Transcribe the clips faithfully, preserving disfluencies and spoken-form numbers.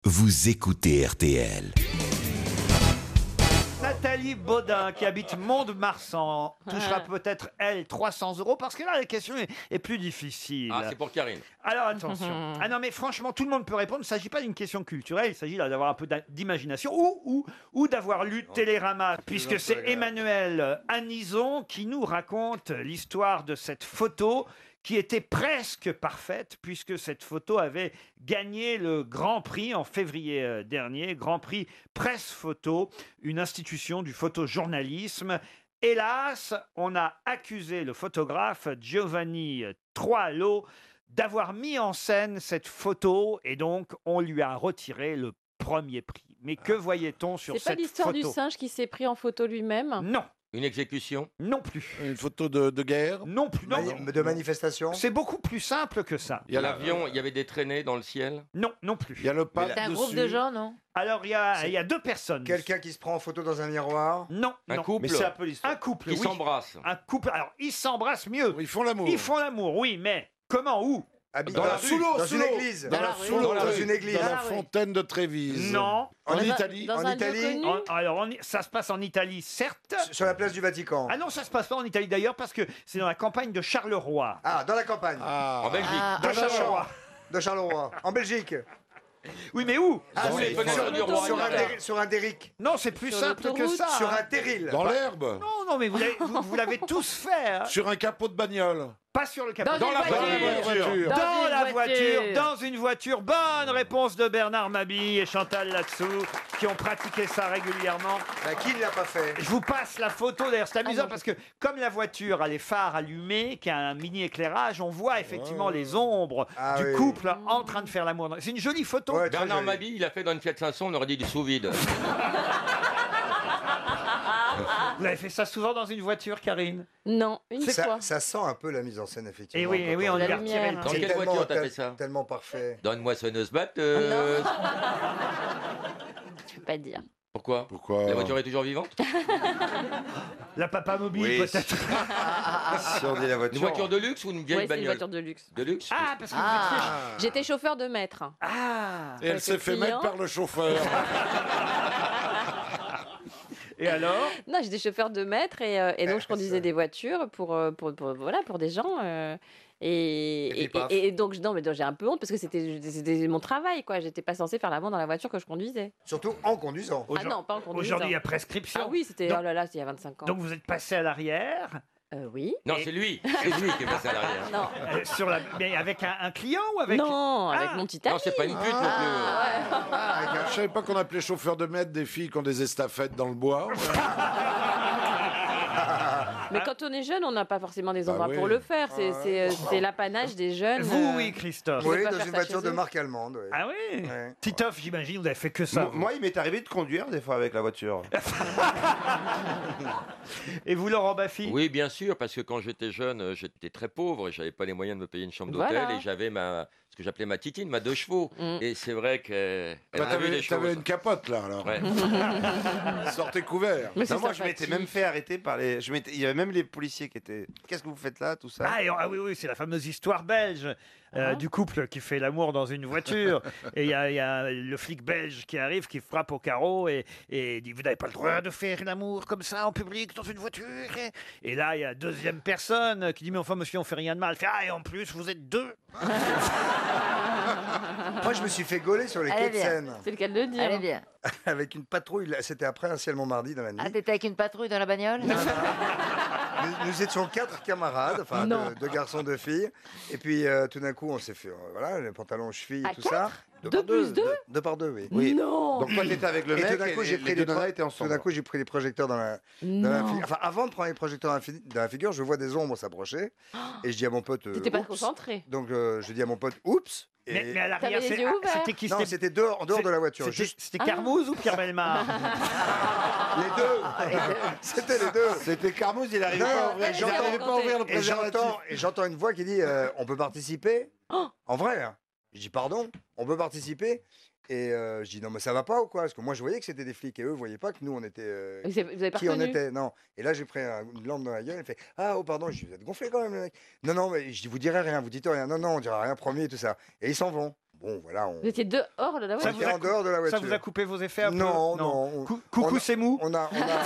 Vous écoutez R T L. Nathalie Baudin, qui habite Mont-de-Marsan, touchera peut-être, elle, trois cents euros, parce que là, la question est, est plus difficile. Ah, c'est pour Karine. Alors, attention. Ah non, mais franchement, tout le monde peut répondre. Il ne s'agit pas d'une question culturelle, il s'agit là d'avoir un peu d'a- d'imagination ou, ou, ou d'avoir lu Télérama, puisque c'est Emmanuel Anison qui nous raconte l'histoire de cette photo qui était presque parfaite, puisque cette photo avait gagné le Grand Prix en février euh, dernier, Grand Prix Presse Photo, une institution du photojournalisme. Hélas, on a accusé le photographe Giovanni Troilo d'avoir mis en scène cette photo, et donc on lui a retiré le premier prix. Mais que voyait-on sur C'est cette pas l'histoire photo? du singe qui s'est pris en photo lui-même? Non. Une exécution? Non plus. Une photo de, de guerre? Non plus. Non. Mani- de manifestation? C'est beaucoup plus simple que ça. Il y a l'avion, il y avait des traînées dans le ciel? Non, non plus. Il y a le pas C'est un groupe dessus. de gens, non? Alors, il y a, il y a deux personnes. Quelqu'un qui se prend en photo dans un miroir? Non, Un non. couple? peu l'histoire. Un couple, Qui oui. s'embrasse? Un couple. Alors, ils s'embrassent mieux. Ils font l'amour. Ils font l'amour, oui, mais comment, où? Habite Dans la rue, sous l'eau, dans sous une l'eau. église? Dans, Dans la, la rue. sous l'eau, Dans dans une église? Dans la Ah oui. fontaine de Trévise. Non. En Dans un- Italie. Dans En un Italie, lieu connu? En- alors, on y- ça se passe en Italie, certes. Sur la place du Vatican? Ah non, ça se passe pas en Italie d'ailleurs, parce que c'est dans la campagne de Charleroi. Ah, dans la campagne? Ah. En Belgique? Ah, De ah, Charleroi. De Charleroi. En Belgique? Oui, mais où? Ah, Dans oui, les fenêtres sur, du roi sur un Nicolas. déri- sur un derrick? Non, c'est plus Sur simple que l'autoroute, ça. Sur hein. un terril? Dans l'herbe. Non, non, mais vous l'avez, vous, vous l'avez tous fait. hein. Sur un capot de bagnole. Pas sur le capot. Dans, Dans une la voiture. voiture. Dans, Dans une la voiture. voiture. dans une voiture. Bonne réponse de Bernard Mabille et Chantal Latsou, qui ont pratiqué ça régulièrement. Bah, qui ne l'a pas fait? Je vous passe la photo, d'ailleurs c'est amusant non, parce que comme la voiture a les phares allumés, qui a un mini éclairage, on voit effectivement les ombres Ah du oui. couple en train de faire l'amour. C'est une jolie photo. Ouais, très Bernard joli. Mabille, il a fait dans une Fiat cinq cents, on aurait dit du sous-vide. Vous avez fait ça souvent dans une voiture, Karine? Non, une Ça, fois. ça sent un peu la mise en scène, effectivement. Et oui, et quand oui, on La lui a retiré le lumière. Dans C'est prix. quelle tellement- voiture t'as tel- fait ça? Tellement parfait. Dans une moissonneuse batteuse. Je peux pas dire. Pourquoi? Pourquoi? La voiture est toujours vivante? La papa mobile Oui. peut-être. Si on dit la Une voiture. voiture de luxe ou une vieille Ouais, c'est une bagnole? voiture de luxe. De luxe? Ah, parce que vous Ah, êtes- j'étais chauffeur de maître. Ah. Et elle Avec s'est le fait client. mettre par le chauffeur. Et alors? Non, j'étais chauffeur de maître et, euh, et donc je ça- conduisais des voitures pour, euh, pour, pour- voilà, pour des gens. euh, et, Et puis, et, paf. et- et donc, non, mais donc, j'ai un peu honte parce que c'était c'était mon travail, quoi. J'étais pas censée faire l'amour dans la voiture que je conduisais. Surtout en conduisant. Ah non, pas en conduisant. Aujourd'hui, il y a prescription. Ah oui, c'était, Donc- oh là là, c'était il y a vingt-cinq ans. Donc vous êtes passé à l'arrière Euh, oui. Non, c'est lui. C'est lui qui est passé à l'arrière. Non, euh, sur la, mais avec un, un client ou avec? non, avec Ah. mon petit ami. Non, c'est pas une pute non plus. Je savais pas qu'on appelait chauffeur de maître des filles qui ont des estafettes dans le bois. Mais quand on est jeune, on n'a pas forcément des Bah endroits oui. pour le faire. C'est c'est, euh, c'est l'apanage des jeunes. Vous, euh, oui, Christophe. Oui, pas dans faire une ça voiture chez de eux. marque allemande. oui. Ah oui. Ouais. Titoff, j'imagine, vous avez fait que ça. Moi, moi, il m'est arrivé de conduire des fois avec la voiture. Et vous, Laurent Baffy? Oui, bien sûr, parce que quand j'étais jeune, euh, j'étais très pauvre et j'avais pas les moyens de me payer une chambre d'hôtel Voilà. et j'avais ma ce que j'appelais ma titine, ma deux chevaux. Mm. Et c'est vrai qu'elle Bah, a vu t'avais, des t'avais choses. une capote là, alors. Ouais. Sortez couvert. Mais c'est Non, moi, je sympathique. m'étais même fait arrêter par les. Je m'étais- Il y avait même les policiers qui étaient. Qu'est-ce que vous faites là, tout ça? Ah, et- ah oui, oui, c'est la fameuse histoire belge euh, Ah. du couple qui fait l'amour dans une voiture. Et il y, a- il y a le flic belge qui arrive, qui frappe au carreau et, et dit: vous n'avez pas le droit de faire l'amour comme ça en public dans une voiture. Et là, il y a deuxième personne qui dit: mais enfin, monsieur, on fait rien de mal. Il fait: ah, et en plus, vous êtes deux. Moi, je me suis fait gauler sur les Elle quais est de bien. Seine C'est le cas de le dire. Elle est bien. avec une patrouille. là, C'était après un ciel Montmardi dans la nuit. Ah, t'étais avec une patrouille dans la bagnole? nous, nous étions quatre camarades, enfin Non. deux, deux garçons, deux filles. Et puis euh, tout d'un coup, on s'est fait, euh, voilà, les pantalons chevilles, À tout ça. Deux, Deux par plus deux, deux deux, deux par deux, oui. Oui. Non. Donc, toi, t'étais avec le Et mec tout d'un coup, et j'ai les, pris les les deux nanas pro- étaient tout ensemble. d'un coup, j'ai pris les projecteurs dans la, dans la Non. figure. Enfin, avant de prendre les projecteurs dans la, fi- dans la figure, je vois des ombres s'approcher. Et je dis à mon pote, euh, T'étais pas oups. concentré. Donc euh, je dis à mon pote, oups. Et... Mais, mais à T'avais l'arrière, les c'est- yeux ah, ouverts. c'était qui? Non, C'était c'était dehors, en dehors de la voiture. c'était- Juste c'était Carmouze ou Pierre Belmar? les deux. C'était les deux. C'était Carmouze, il arrivait Non, pas à ouvrir, et il j'entends- arrivait pas à ouvrir le Et préservatif. j'entends, et j'entends une voix qui dit euh, on peut participer. Oh. En vrai. hein. Je dis pardon, on peut participer. Et euh, je dis non mais ça va pas ou quoi? Parce que moi je voyais que c'était des flics et eux voyaient pas que nous on était. euh, Vous avez, vous avez pas qui on reconnu. était? Non. Et là j'ai pris un- une lampe dans la gueule. Elle fait ah oh pardon. Je dis vous êtes gonflé quand même le mec. Non non mais je dis vous direz rien, vous dites rien. Non non on dira rien promis et tout ça. Et ils s'en vont. bon, voilà. On... Vous étiez dehors de la On voiture était en dehors de la voiture. Ça vous a coupé vos effets un peu Non, non. on- Cou- coucou, on a- c'est mou On a... On a...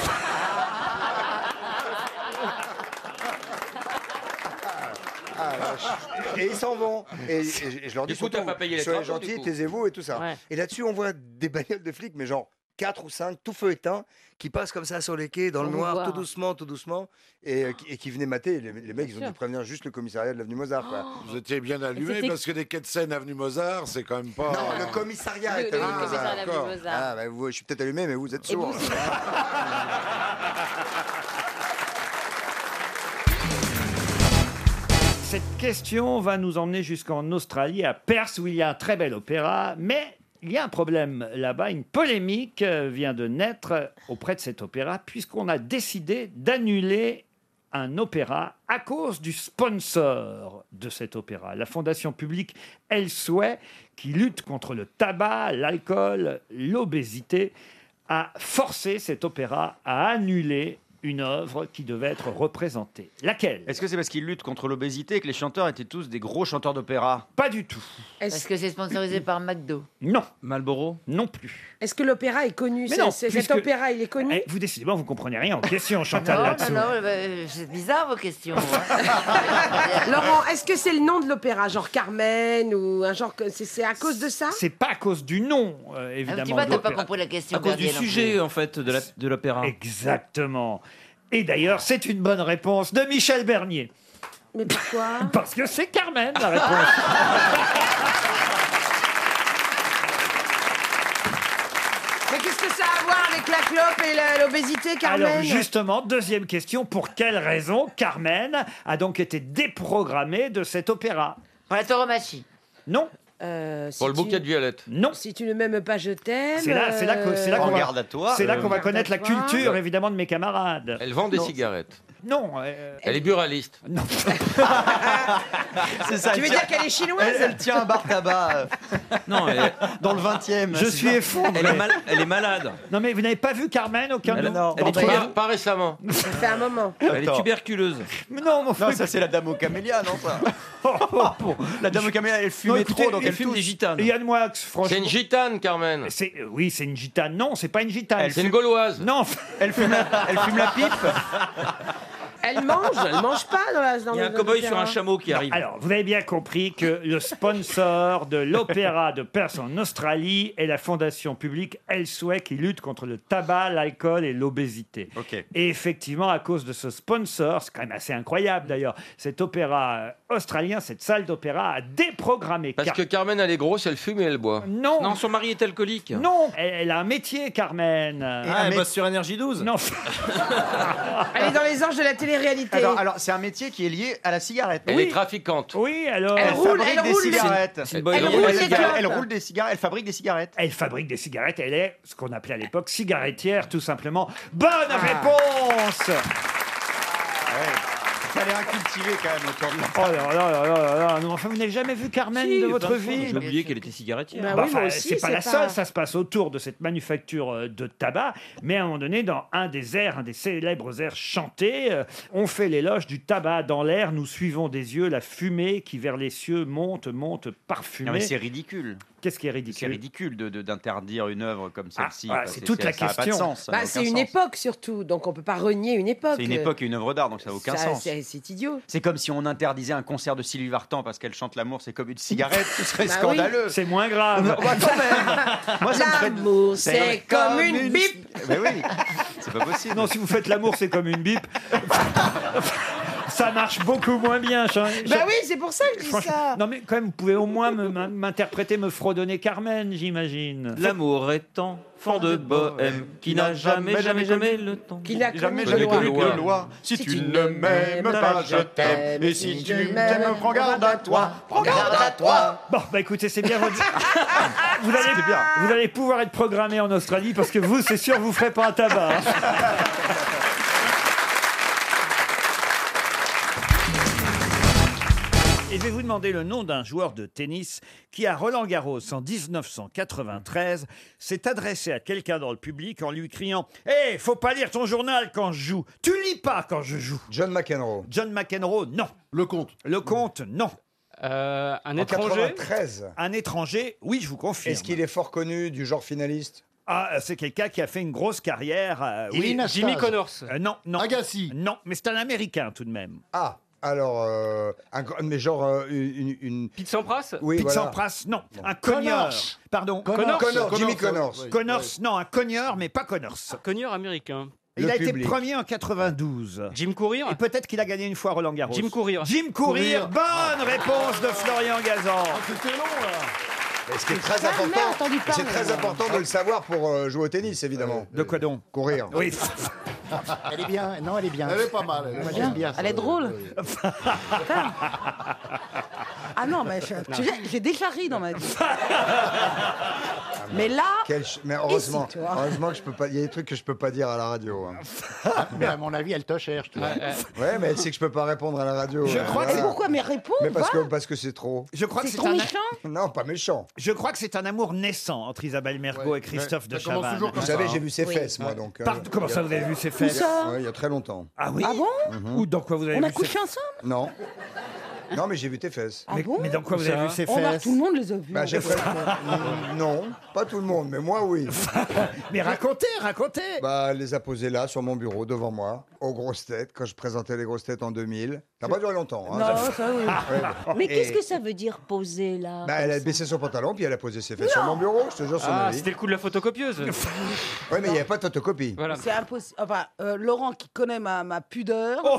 Ah, la vache. Et ils s'en vont. Et, et je- et je leur dis Du coup, t'as surtout, pas payé les soyez travaux, du gentils, coup. taisez-vous et tout ça. Ouais. Et là-dessus, on voit des bagnoles de flics, mais genre quatre ou cinq, tout feu éteint, qui passent comme ça sur les quais, dans Pour le vous noir, voir. tout doucement, tout doucement, et, euh, qui, et qui venaient mater. Les, les mecs, ils ont sûr. dû prévenir juste le commissariat de l'avenue Mozart. Quoi. Vous étiez bien allumé c'était- parce que des quais de Seine, avenue Mozart, c'est quand même pas. Non, le commissariat Le- est le à l'avenue commissariat Mozart. de l'avenue d'accord. Mozart. Ah, bah, vous, je suis peut-être allumé, mais vous êtes Et vous, sourd. Cette question va nous emmener jusqu'en Australie, à Perth, où il y a un très bel opéra, mais il y a un problème là-bas. Une polémique euh, vient de naître auprès de cet opéra, puisqu'on a décidé d'annuler un opéra à cause du sponsor de cet opéra, la fondation publique Elsewhere, qui lutte contre le tabac, l'alcool, l'obésité, a forcé cet opéra à annuler une œuvre qui devait être représentée. Laquelle? Est-ce que c'est parce qu'ils luttent contre l'obésité que les chanteurs étaient tous des gros chanteurs d'opéra? Pas du tout. Parce que c'est sponsorisé par McDo. Non, Marlboro? non plus. Est-ce que l'opéra est connu? Mais c'est- non, c'est- puisque- Cet opéra, il est connu? Eh, vous décidément, vous comprenez rien en question, Chantal, Non, là-dessous. non, non, euh, c'est bizarre vos questions. hein. Laurent, est-ce que c'est le nom de l'opéra, genre Carmen ou un genre que c'est c'est à cause de ça? C'est pas à cause du nom, euh, Ah, évidemment. tu vois, de t'as pas l'opéra. compris la question. À cause du Gabriel, non sujet, plus. en fait, de la- de l'opéra. Exactement. Et d'ailleurs, c'est une bonne réponse de Michel Bernier. Mais pourquoi? Parce que c'est Carmen, la réponse. Mais qu'est-ce que ça a à voir avec la clope et la- l'obésité, Carmen? Alors justement, deuxième question, pour quelle raison Carmen a donc été déprogrammée de cet opéra? Pour la tauromachie. Non, Euh, si Pour le tu- bouquet de violettes. non. Si tu ne m'aimes pas, je t'aime. C'est là, c'est là que- c'est là euh, qu'on Prends va, garde à toi. c'est là qu'on va Garde connaître à la toi. culture, évidemment, de mes camarades. Elle vend des Non. cigarettes. Non, euh, Elle est buraliste. non. C'est ça. Tu veux dire qu'elle est chinoise? Elle, elle tient un bar tabac. euh, Non, elle est dans le vingtième. Je suis effondré. Elle est, mal- elle est malade. Non mais vous n'avez pas vu Carmen, aucun de Elle- vous? non. Bon, Elle est bah, Pas, pas récemment. Ça fait un moment. Elle est tuberculeuse. mais non, mon Non, frère. ça c'est la dame au camélia, non ça. La dame au camélia, elle Non, fumait écoutez, trop, donc elle elle fume fume des gitanes. Yann Moix, franchement. C'est une gitane, Carmen. C'est- euh, oui, c'est une gitane. Non, c'est pas une gitane. C'est une gauloise. Non, Elle fume la, elle fume la pipe. Elle mange, elle mange pas dans la. Dans Il y a un le- cow-boy dans sur un l'opéra. chameau qui arrive. alors, vous avez bien compris que le sponsor de l'opéra de Perth en Australie est la fondation publique Elsewhere qui lutte contre le tabac, l'alcool et l'obésité. Ok. Et effectivement, à cause de ce sponsor, c'est quand même assez incroyable d'ailleurs, cet opéra euh, australien, cette salle d'opéra a déprogrammé. Parce Car- que Carmen, elle est grosse, elle fume et elle boit. Non, Non, son mari est alcoolique. non, elle, elle a un métier, Carmen. Ah, elle bosse sur Énergie douze. Non, Elle est dans les anges de la télé-réalité. Attends, alors c'est un métier qui est lié à la cigarette. Elle Oui. est trafiquante. oui, alors. Elle Elle roule, fabrique elle des roule. cigarettes. C'est une Elle, bonne Elle idée. roule elle- des elle- clopes. elle roule des cigarettes. Elle fabrique des cigarettes. Elle fabrique des cigarettes, elle est ce qu'on appelait à l'époque cigarettière, tout simplement. Bonne Ah. réponse. Ça a l'air incultivé quand même autour de la. Oh là là là là là là, non, enfin, vous n'avez jamais vu Carmen Si, de votre vingt fois, vie? J'ai oublié qu'elle était cigarettière. Bah Bah, oui, moi enfin, aussi, c'est pas c'est la pas- seule, ça se passe autour de cette manufacture euh, de tabac, mais à un moment donné, dans un des airs, un des célèbres airs chantés, euh, on fait l'éloge du tabac dans l'air, nous suivons des yeux la fumée qui vers les cieux monte, monte Non, parfumée. mais c'est ridicule. Qu'est-ce qui est C'est ridicule? ridicule de- de- d'interdire une œuvre comme celle-ci. voilà, quoi. c'est toute la ça a pas de question. sens, ça n'a Bah, aucun c'est une sens. époque surtout, donc on peut pas renier une époque. C'est une époque et une œuvre d'art, donc ça n'a aucun Ça, sens. C'est c'est idiot. C'est comme si on interdisait un concert de Sylvie Vartan parce qu'elle chante l'amour, c'est comme une cigarette, ce serait Bah oui. scandaleux. C'est moins grave. Bah, quand même. Moi, ça me ferait- L'amour, c'est comme une bip. Mais oui, c'est pas possible. Non, si vous faites l'amour, c'est comme une bip. Ça marche beaucoup moins bien. Jean- Bah oui, c'est pour ça que je dis Franchement, ça. non mais quand même, vous pouvez au moins me- m'in- m'interpréter, me fredonner Carmen, j'imagine. L'amour est enfant de bohème qui n'a jamais, jamais, jamais le temps. Qui n'a jamais, connu jamais de connu loi. de loi. Si tu ne m'aimes pas, je t'aime. Et si tu m'aimes, prends garde à toi. Prends garde à toi. Bon, bah écoutez, c'est bien votre... vous, allez, vous allez pouvoir être programmé en Australie parce que vous, c'est sûr, vous ferez pas un tabac. hein. Et je vais vous demander le nom d'un joueur de tennis qui, à Roland-Garros en dix-neuf cent quatre-vingt-treize, s'est adressé à quelqu'un dans le public en lui criant « Hé, faut pas lire ton journal quand je joue. Tu lis pas quand je joue. » John McEnroe. John McEnroe, non. Le compte. Le comte, non. Euh, un En étranger. quatre-vingt-treize. Un étranger, oui, je vous confirme. Est-ce qu'il est fort connu, du genre finaliste? Ah, c'est quelqu'un qui a fait une grosse carrière. euh, oui. Jimmy, Jimmy Connors. Euh, non, non. Agassi. Non, mais c'est un Américain tout de même. Ah, alors, euh, un, gr- mais genre euh, une, une... Pete Sampras. Oui, Pete voilà. Sampras, non. Un Connors. cogneur. Pardon. Connors, Connors, Jimmy Connors, Connors. oui. Connors, non, un cogneur, mais pas Connors. Cogneur américain. Il Le a été public. premier en quatre-vingt-douze. Jim Courir. Et peut-être qu'il a gagné une fois Roland Garros. Jim Courir. Jim Courir. Courir. Bonne réponse de Florian Gazan. Ah, c'était long, là. Mais ce qui est très Jamais important, entendu parler, c'est très moi. important de le savoir pour euh, jouer au tennis, évidemment. De quoi donc? Courir. Oui. Elle est bien, non, elle est bien. Elle est pas mal. Elle est Moi, pas j'aime mal. bien. Elle est drôle. Ah non, mais je- tu sais, j'ai déjà ri dans ma vie. Mais là, Quel ch- Mais heureusement, Ici, tu vois. heureusement que je peux pas. Il y a des trucs que je peux pas dire à la radio. hein. Mais à mon avis, elle te cherche. Tu vois. Ouais, mais elle sait que je peux pas répondre à la radio. Je euh, crois que voilà. pourquoi mais réponds Mais parce va. que parce que c'est trop. Je crois que C'est c'est trop un. méchant. Non, pas méchant. Je crois que c'est un amour naissant entre Isabelle Mergo Ouais, et Christophe ouais, de ça commence Chavannes. toujours Vous comme savez, ça, j'ai hein. vu ses Oui. fesses, moi, donc. euh, Pardon, comment ça vous avez vu ses Où fesses? ça ouais, il y a très longtemps. Ah oui. Ah bon Ou dans quoi vous avez On a vu couché ses... ensemble. Non. Non, mais j'ai vu tes fesses. Ah mais, bon mais dans quoi vous avez vu ses On a fesses? tout le monde les a vus. Bah, j'ai fait- Mm, Non, pas tout le monde, mais moi, oui. Mais racontez, racontez. Bah, elle les a posées là, sur mon bureau, devant moi, aux grosses têtes, quand je présentais les grosses têtes en deux mille. Ça n'a pas duré longtemps. Hein. Non, ça oui. Ouais. Mais Et- qu'est-ce que ça veut dire poser là Bah, elle a baissé son pantalon, puis elle a posé ses fesses sur mon bureau, je te jure, sur ma Ah, vie. c'était le coup de la photocopieuse. Ouais, mais il n'y avait pas de photocopie. Voilà. C'est impossible. Enfin, euh, Laurent qui connaît ma, ma pudeur. Oh,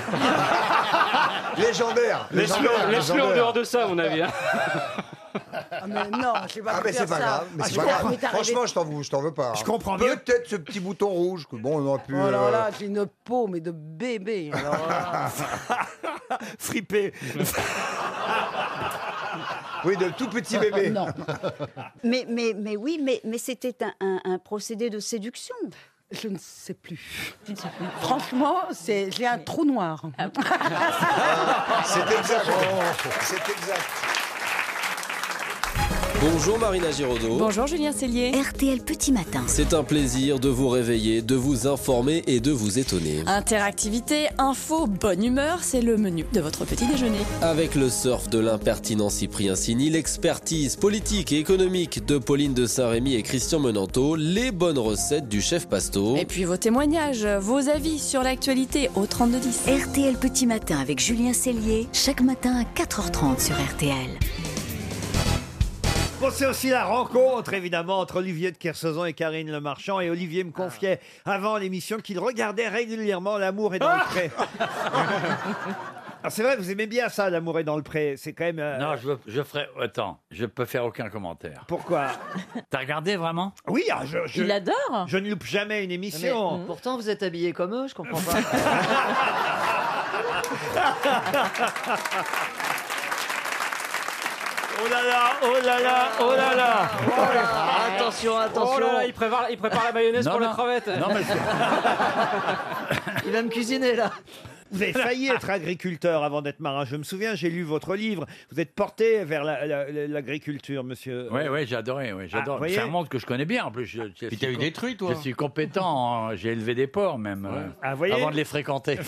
Légendaire. Laisse-le légendaire, laisse-le en légendaire. dehors de ça, à mon avis. hein. Ah, mais non, je vais pas Ah, vous mais dire c'est pas ça. grave. Mais Ah, c'est je pas comprends. grave. Mais t'es arrivé- Franchement, je t'en veux, je t'en veux pas. hein. Je comprends mieux. Peut-être ce petit bouton rouge que bon, on aurait pu. Oh là euh, là, j'ai une peau, mais de bébé. Alors là. Fripé. Oui, de tout petit bébé. Non. mais, mais, mais oui, mais, mais c'était un, un- un procédé de séduction. Je ne sais plus. Franchement, c'est, j'ai un trou noir. C'est exact. C'est exact. Bonjour Marina Giraudot. Bonjour Julien Cellier. R T L Petit Matin. C'est un plaisir de vous réveiller, de vous informer et de vous étonner. Interactivité, info, bonne humeur, c'est le menu de votre petit déjeuner. Avec le surf de l'impertinent Cyprien Sini, l'expertise politique et économique de Pauline de Saint-Rémy et Christian Menanteau, les bonnes recettes du chef Pasto. Et puis vos témoignages, vos avis sur l'actualité au trente-deux dix. R T L Petit Matin avec Julien Cellier, chaque matin à quatre heures trente sur R T L. Bon, c'est aussi la rencontre, évidemment, entre Olivier de Kersauzon et Karine Le Marchand. Et Olivier me confiait, avant l'émission, qu'il regardait régulièrement L'amour est dans le pré. Alors, c'est vrai, vous aimez bien ça, L'amour est dans le pré. C'est quand même... euh, Non, je, je ferai... Attends, je peux faire aucun commentaire. Pourquoi? T'as regardé vraiment? Oui, ah, je, je, Il adore. je ne loupe jamais une émission. Mais, pourtant, vous êtes habillés comme eux, je comprends pas. Oh là là, oh là là, oh là là. Attention, attention. Oh là là, il prépare, il prépare la mayonnaise Non, pour non. la crevette. Non, mais Il va me cuisiner, là. Vous avez failli être agriculteur avant d'être marin. Je me souviens, j'ai lu votre livre. Vous êtes porté vers la- la- la- l'agriculture, monsieur. Oui, oui, j'ai adoré. Ouais, Ah, j'adore. vous voyez C'est un monde que je connais bien en plus. Je, je Puis suis t'as eu com- des trucs, toi. Je suis compétent. en- J'ai élevé des porcs même euh, Ah, vous voyez avant de les fréquenter.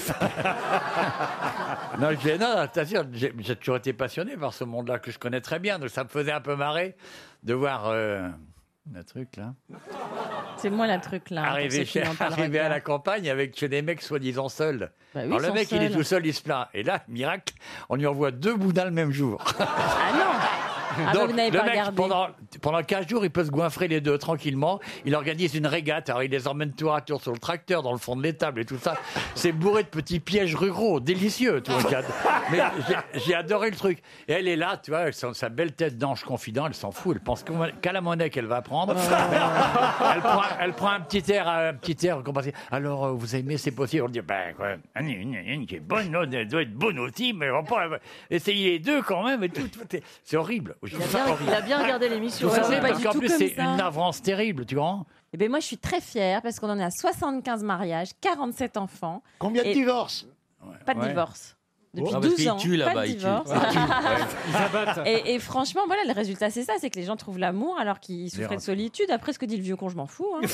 non, j'ai, non, t'assure, j'ai, j'ai toujours été passionné par ce monde-là que je connais très bien. Donc ça me faisait un peu marrer de voir euh, le truc là. C'est moi la truc là. Arriver, chez- arriver à la campagne avec chez des mecs soi-disant seuls. Bah oui, Alors ils le sont mec, il est seuls. tout seul, il se plaint. Et là, miracle, on lui envoie deux boudins le même jour. Ah non. Ah, bah, Donc, vous n'avez le pas mec, regardé. pendant, pendant quinze jours, il peut se goinfrer les deux tranquillement. Il organise une régate. Alors, il les emmène tour à tour sur le tracteur, dans le fond de l'étable et tout ça. C'est bourré de petits pièges ruraux, délicieux. Tu vois, J'ai ad- Mais j'ai- j'ai adoré le truc. Et elle est là, tu vois, avec son- sa belle tête d'ange confident. Elle s'en fout. Elle pense qu'au- qu'à la monnaie qu'elle va prendre. elle, prend, elle prend un petit air, un petit air. qu'on passe- Alors, euh, vous aimez, c'est possible. On dit, ben, quoi, une, une, une qui est bonne, l'autre, elle doit être bonne aussi, mais on va pas essayer les deux quand même. Et tout, tout. C'est- C'est horrible. Il a bien, il a bien regardé l'émission. Tout ça, Ouais, c'est pas parce du qu'en tout plus, comme c'est ça. une navrance terrible, tu vois. Eh ben moi, je suis très fière parce qu'on en est à soixante-quinze mariages, quarante-sept enfants. Combien de Et- divorces? Pas de Ouais. divorce. Depuis Ah, parce douze qu'ils ans, tuent pas là-bas, de ils tuent. divorce. Ils abattent. Et, et franchement, voilà, le résultat, c'est ça, c'est que les gens trouvent l'amour alors qu'ils souffraient de Merde. solitude. Après, ce que dit le vieux con, je m'en fous. hein.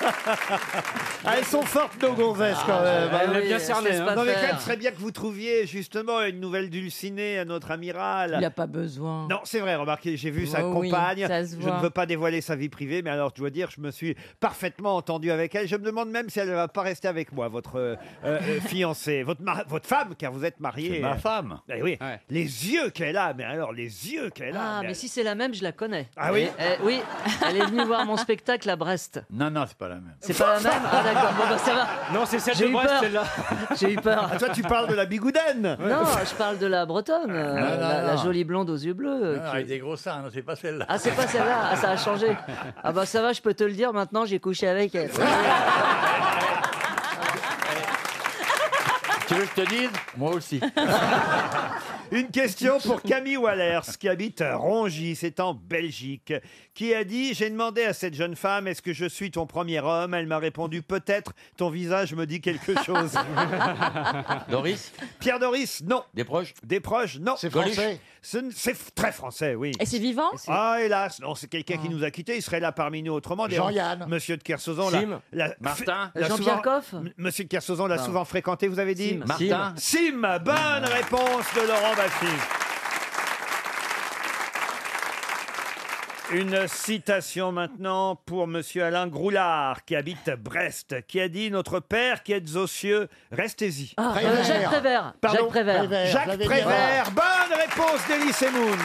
Ah, elles sont fortes, nos gonzesses, quand même. Elle hein. l'a bien cerné. c'est hein. pas Non, mais faire. quand même, ce serait bien que vous trouviez justement une nouvelle dulcinée à notre amiral. Il n'y a pas besoin. Non, c'est vrai, remarquez, j'ai vu sa Oh oui, compagne. ça se Je voit. ne veux pas dévoiler sa vie privée, mais alors je dois dire, je me suis parfaitement entendu avec elle. Je me demande même si elle ne va pas rester avec moi, votre euh, euh, fiancée, votre, ma- votre femme, car vous êtes marié. C'est ma femme. Eh oui, Ouais. les yeux qu'elle a, mais alors les yeux qu'elle a. Ah, mais mais si c'est la même, je la connais. Ah oui Elle- elle- Oui, elle est venue voir mon spectacle à Brest. Non, non, c'est pas la même. C'est pas la même. Ah d'accord, bon bah ça va. Non, c'est celle J'ai de eu Brest, peur. celle-là. J'ai eu peur. Ah, toi, tu parles de la bigoudaine. Non, je parle de la bretonne, euh, non, la, la non. jolie blonde aux yeux bleus. Non, qui- avec des gros seins, non, c'est pas celle-là. Ah, c'est pas celle-là. Ah, ça a changé. Ah bah ça va, je peux te le dire. Maintenant, j'ai couché avec elle. Tu veux que je te dise? Moi aussi. Une question pour Camille Wallers, qui habite Rongy, c'est en Belgique, qui a dit « J'ai demandé à cette jeune femme, est-ce que je suis ton premier homme ?» Elle m'a répondu « Peut-être, ton visage me dit quelque chose. » Doris? Pierre Doris, non. Des proches? Des proches, non. C'est français. Ce n- C'est f- très français, oui. Et c'est vivant? Ah, hélas, non, c'est quelqu'un qui nous a quittés, il serait là parmi nous autrement. D'ailleurs, Jean-Yann. Monsieur de Kersauzon, là. Sim. Martin. Jean-Pierre Coff. Monsieur de Kersauzon l'a souvent fréquenté, vous avez dit Sim. Martin. Sim, bonne réponse de Laurent Baffy. Une citation maintenant pour Monsieur Alain Groulard, qui habite Brest, qui a dit « Notre Père qui êtes aux cieux, restez-y. Ah, Prévert. euh, Jacques Prévert. Pardon Jacques Prévert. Prévert. je Jacques l'avais dit Prévert, bonne réponse d'Elie Semoun.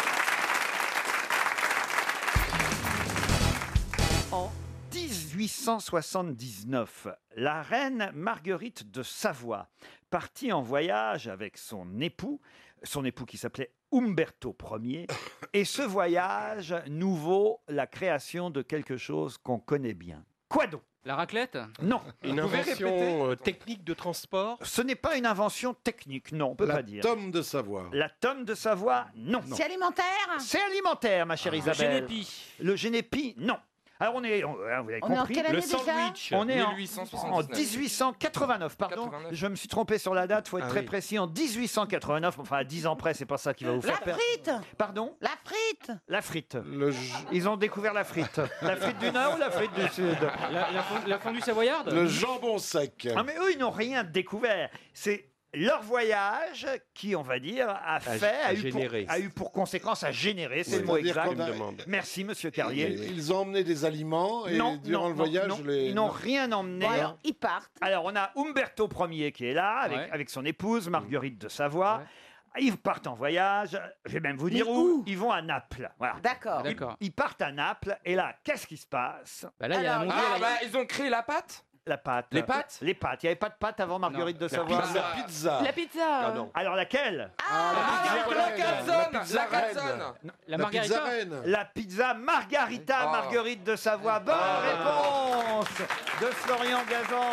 En dix-huit cent soixante-dix-neuf, la reine Marguerite de Savoie partit en voyage avec son époux, son époux qui s'appelait Umberto Ier, et ce voyage nous vaut la création de quelque chose qu'on connaît bien. Quoi donc? La raclette? Non. Une invention euh, technique de transport. Ce n'est pas une invention technique, non, on peut La pas dire. tome de Savoie. La tome de Savoie, non. C'est alimentaire. C'est alimentaire, ma chère Le Isabelle. génépi. Le génépi, non. Alors on est, on- hein, vous avez On est en compris. quelle année Le déjà sandwich. On est en, mille huit cent en soixante-dix-neuf. dix-huit cent quatre-vingt-neuf, pardon. quatre-vingt-neuf. Je me suis trompé sur la date, faut être Ah très oui. précis. En dix-huit cent quatre-vingt-neuf, enfin à dix ans près, c'est pas ça qui va vous La faire perdre. frite. Pardon? La frite. La frite. Le j- Ils ont découvert la frite. La frite du Nord ou la frite du Sud? La, la fond- la fondue savoyarde? le jambon sec. Ah mais eux, ils n'ont rien découvert. C'est leur voyage qui, on va dire, a fait, a, a eu, pour, généré. a eu pour conséquence, a généré, c'est le mot C'est-à-dire exact. qu'on a- demande. Merci, Monsieur Ils, Carlier. ils ont emmené des aliments et non, durant non, le non, voyage, non, les... ils n'ont rien emmené. Bon, alors, ils partent. Alors, on a Umberto Ier qui est là, avec, Ouais. avec son épouse, Marguerite de Savoie. Ils partent en voyage, je vais même vous dire Mais où. où Ils vont à Naples. Voilà. D'accord. Ah, d'accord. Ils partent à Naples, et là, qu'est-ce qui se passe? Bah là, il y a la Alors, montée. Ah bah ils ont créé la pâte. La pâte. Les pâtes Les pâtes. Il n'y avait pas de pâte avant Marguerite de La Savoie. pizza. La pizza. La pizza. Ah non. Alors, laquelle Ah, pizza la reine. calzone. La pizza La reine. calzone. La La margarita? pizza reine. La pizza Margarita, Oh. Marguerite de Savoie. Bonne Ah. réponse de Florian Gazan.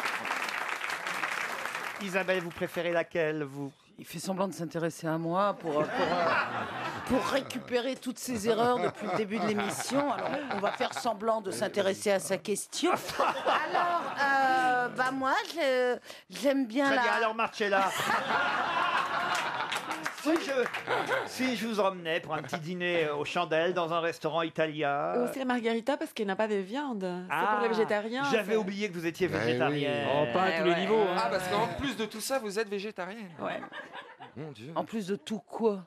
Isabelle, vous préférez laquelle, vous? Il fait semblant de s'intéresser à moi pour, euh, pour, euh, pour récupérer toutes ses erreurs depuis le début de l'émission. Alors, on va faire semblant de s'intéresser à sa question. Alors, euh, bah moi, je- j'aime bien Très la... bien, alors Marcella. si, je, si je vous emmenais pour un petit dîner aux chandelles dans un restaurant italien. Ou c'est la margarita parce qu'il n'y a pas de viande. C'est Ah, pour les végétariens. J'avais c'est- oublié que vous étiez oui. végétarienne. Oh, pas à tous les Ouais, niveaux. hein. Ah parce qu'en plus de tout ça vous êtes végétarienne. Ouais. Mon Dieu. En plus de tout quoi?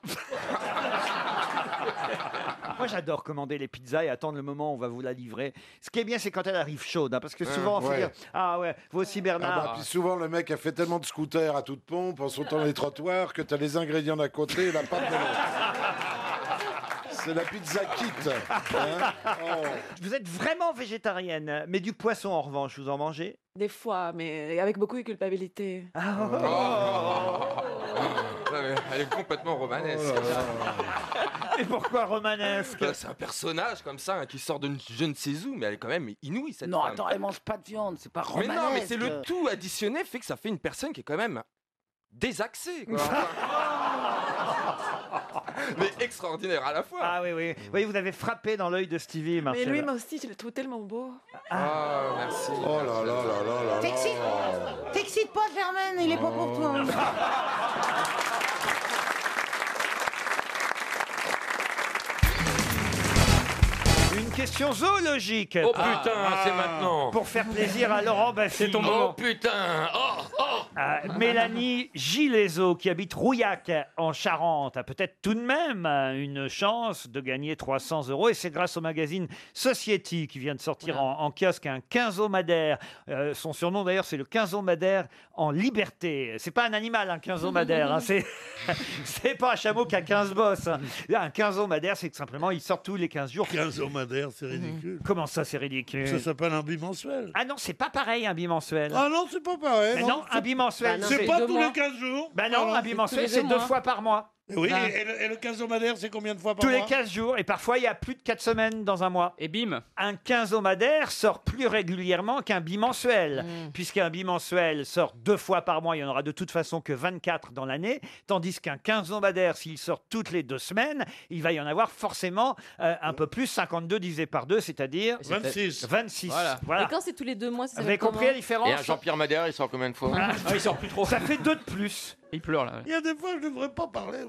Moi, j'adore commander les pizzas et attendre le moment où on va vous la livrer. Ce qui est bien, c'est quand elle arrive chaude, hein, parce que souvent, on fait ouais. dire ah ouais, vous aussi Ah Bernard. bah, puis souvent, le mec a fait tellement de scooters à toute pompe en sautant les trottoirs que tu as les ingrédients d'un côté et la pâte de l'autre. C'est la pizza kit. Hein. Oh. Vous êtes vraiment végétarienne, mais du poisson en revanche, vous en mangez? Des fois, mais avec beaucoup de culpabilité. Oh. Ouais, mais elle est complètement romanesque. Et pourquoi romanesque? Bah, c'est un personnage comme ça hein, qui sort de je ne sais où, mais elle est quand même inouïe cette Non, femme. attends, elle mange pas de viande, c'est pas Mais romanesque. non, mais c'est le tout additionné fait que ça fait une personne qui est quand même désaxée. Quoi. mais extraordinaire à la fois. Ah oui, oui. Oui, vous avez frappé dans l'œil de Stevie, Mais Marcella. lui, moi aussi, je le trouve tellement beau. Ah, merci. Oh là là là là là T'excites là. T'excites pas, Germaine, il est pas pour toi. Une question zoologique. Oh putain, c'est maintenant. Pour faire plaisir à Laurent Baffy. C'est ton moment. Oh putain. Oh, oh. Ah, Mélanie Gileso, qui habite Rouillac en Charente, a peut-être tout de même euh, une chance de gagner trois cents euros. Et c'est grâce au magazine Society qui vient de sortir en, en kiosque un quinzomadaire. Euh, son surnom d'ailleurs, c'est le quinzomadaire en liberté. C'est pas un animal, un quinzomadaire. Hein, c'est c'est pas un chameau qui a quinze bosses. Hein. Un quinzomadaire, c'est que simplement il sort tous les quinze jours. Quinzomadaire, c'est ridicule. Comment ça, c'est ridicule? Ça s'appelle un bimensuel. Ah non, c'est pas pareil un bimensuel. Ah non, c'est pas pareil. Mais non, un bimensuel. Bah non, c'est pas tous les quinze jours. Ben non, un bimensuel, c'est deux fois par mois. Oui, Ah. et, et le, et le quinzomadaire, c'est combien de fois par Tous mois les quinze jours, et parfois il y a plus de quatre semaines dans un mois. Et bim. Un quinzomadaire sort plus régulièrement qu'un bimensuel, Mm. puisqu'un bimensuel sort deux fois par mois, il y en aura de toute façon que vingt-quatre dans l'année, tandis qu'un quinzomadaire, s'il sort toutes les deux semaines, il va y en avoir forcément euh, un peu plus, cinquante-deux divisé par deux, c'est-à-dire vingt-six. vingt-six. Voilà. Voilà. Et quand c'est tous les deux mois, ça Vous avez compris la différence? Et un Jean-Pierre Madère, il sort combien de fois? Ah, Ah, il sort plus trop. Ça fait deux de plus. Il pleure là. Il y a des fois, je ne devrais pas parler.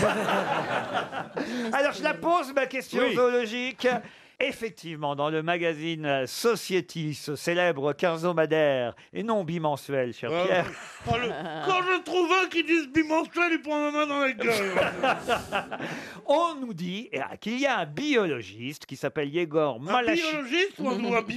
Alors je la pose, ma question Oui. zoologique. Effectivement, dans le magazine Society, ce célèbre quinzomadaire, et non bimensuel, cher Ah, Pierre. oh, le- Quand je trouve un qui dit bimensuel, il prend ma main dans la gueule. On nous dit eh, qu'il y a un biologiste qui s'appelle Yegor Un Malachi. biologiste ou un, ou un bi-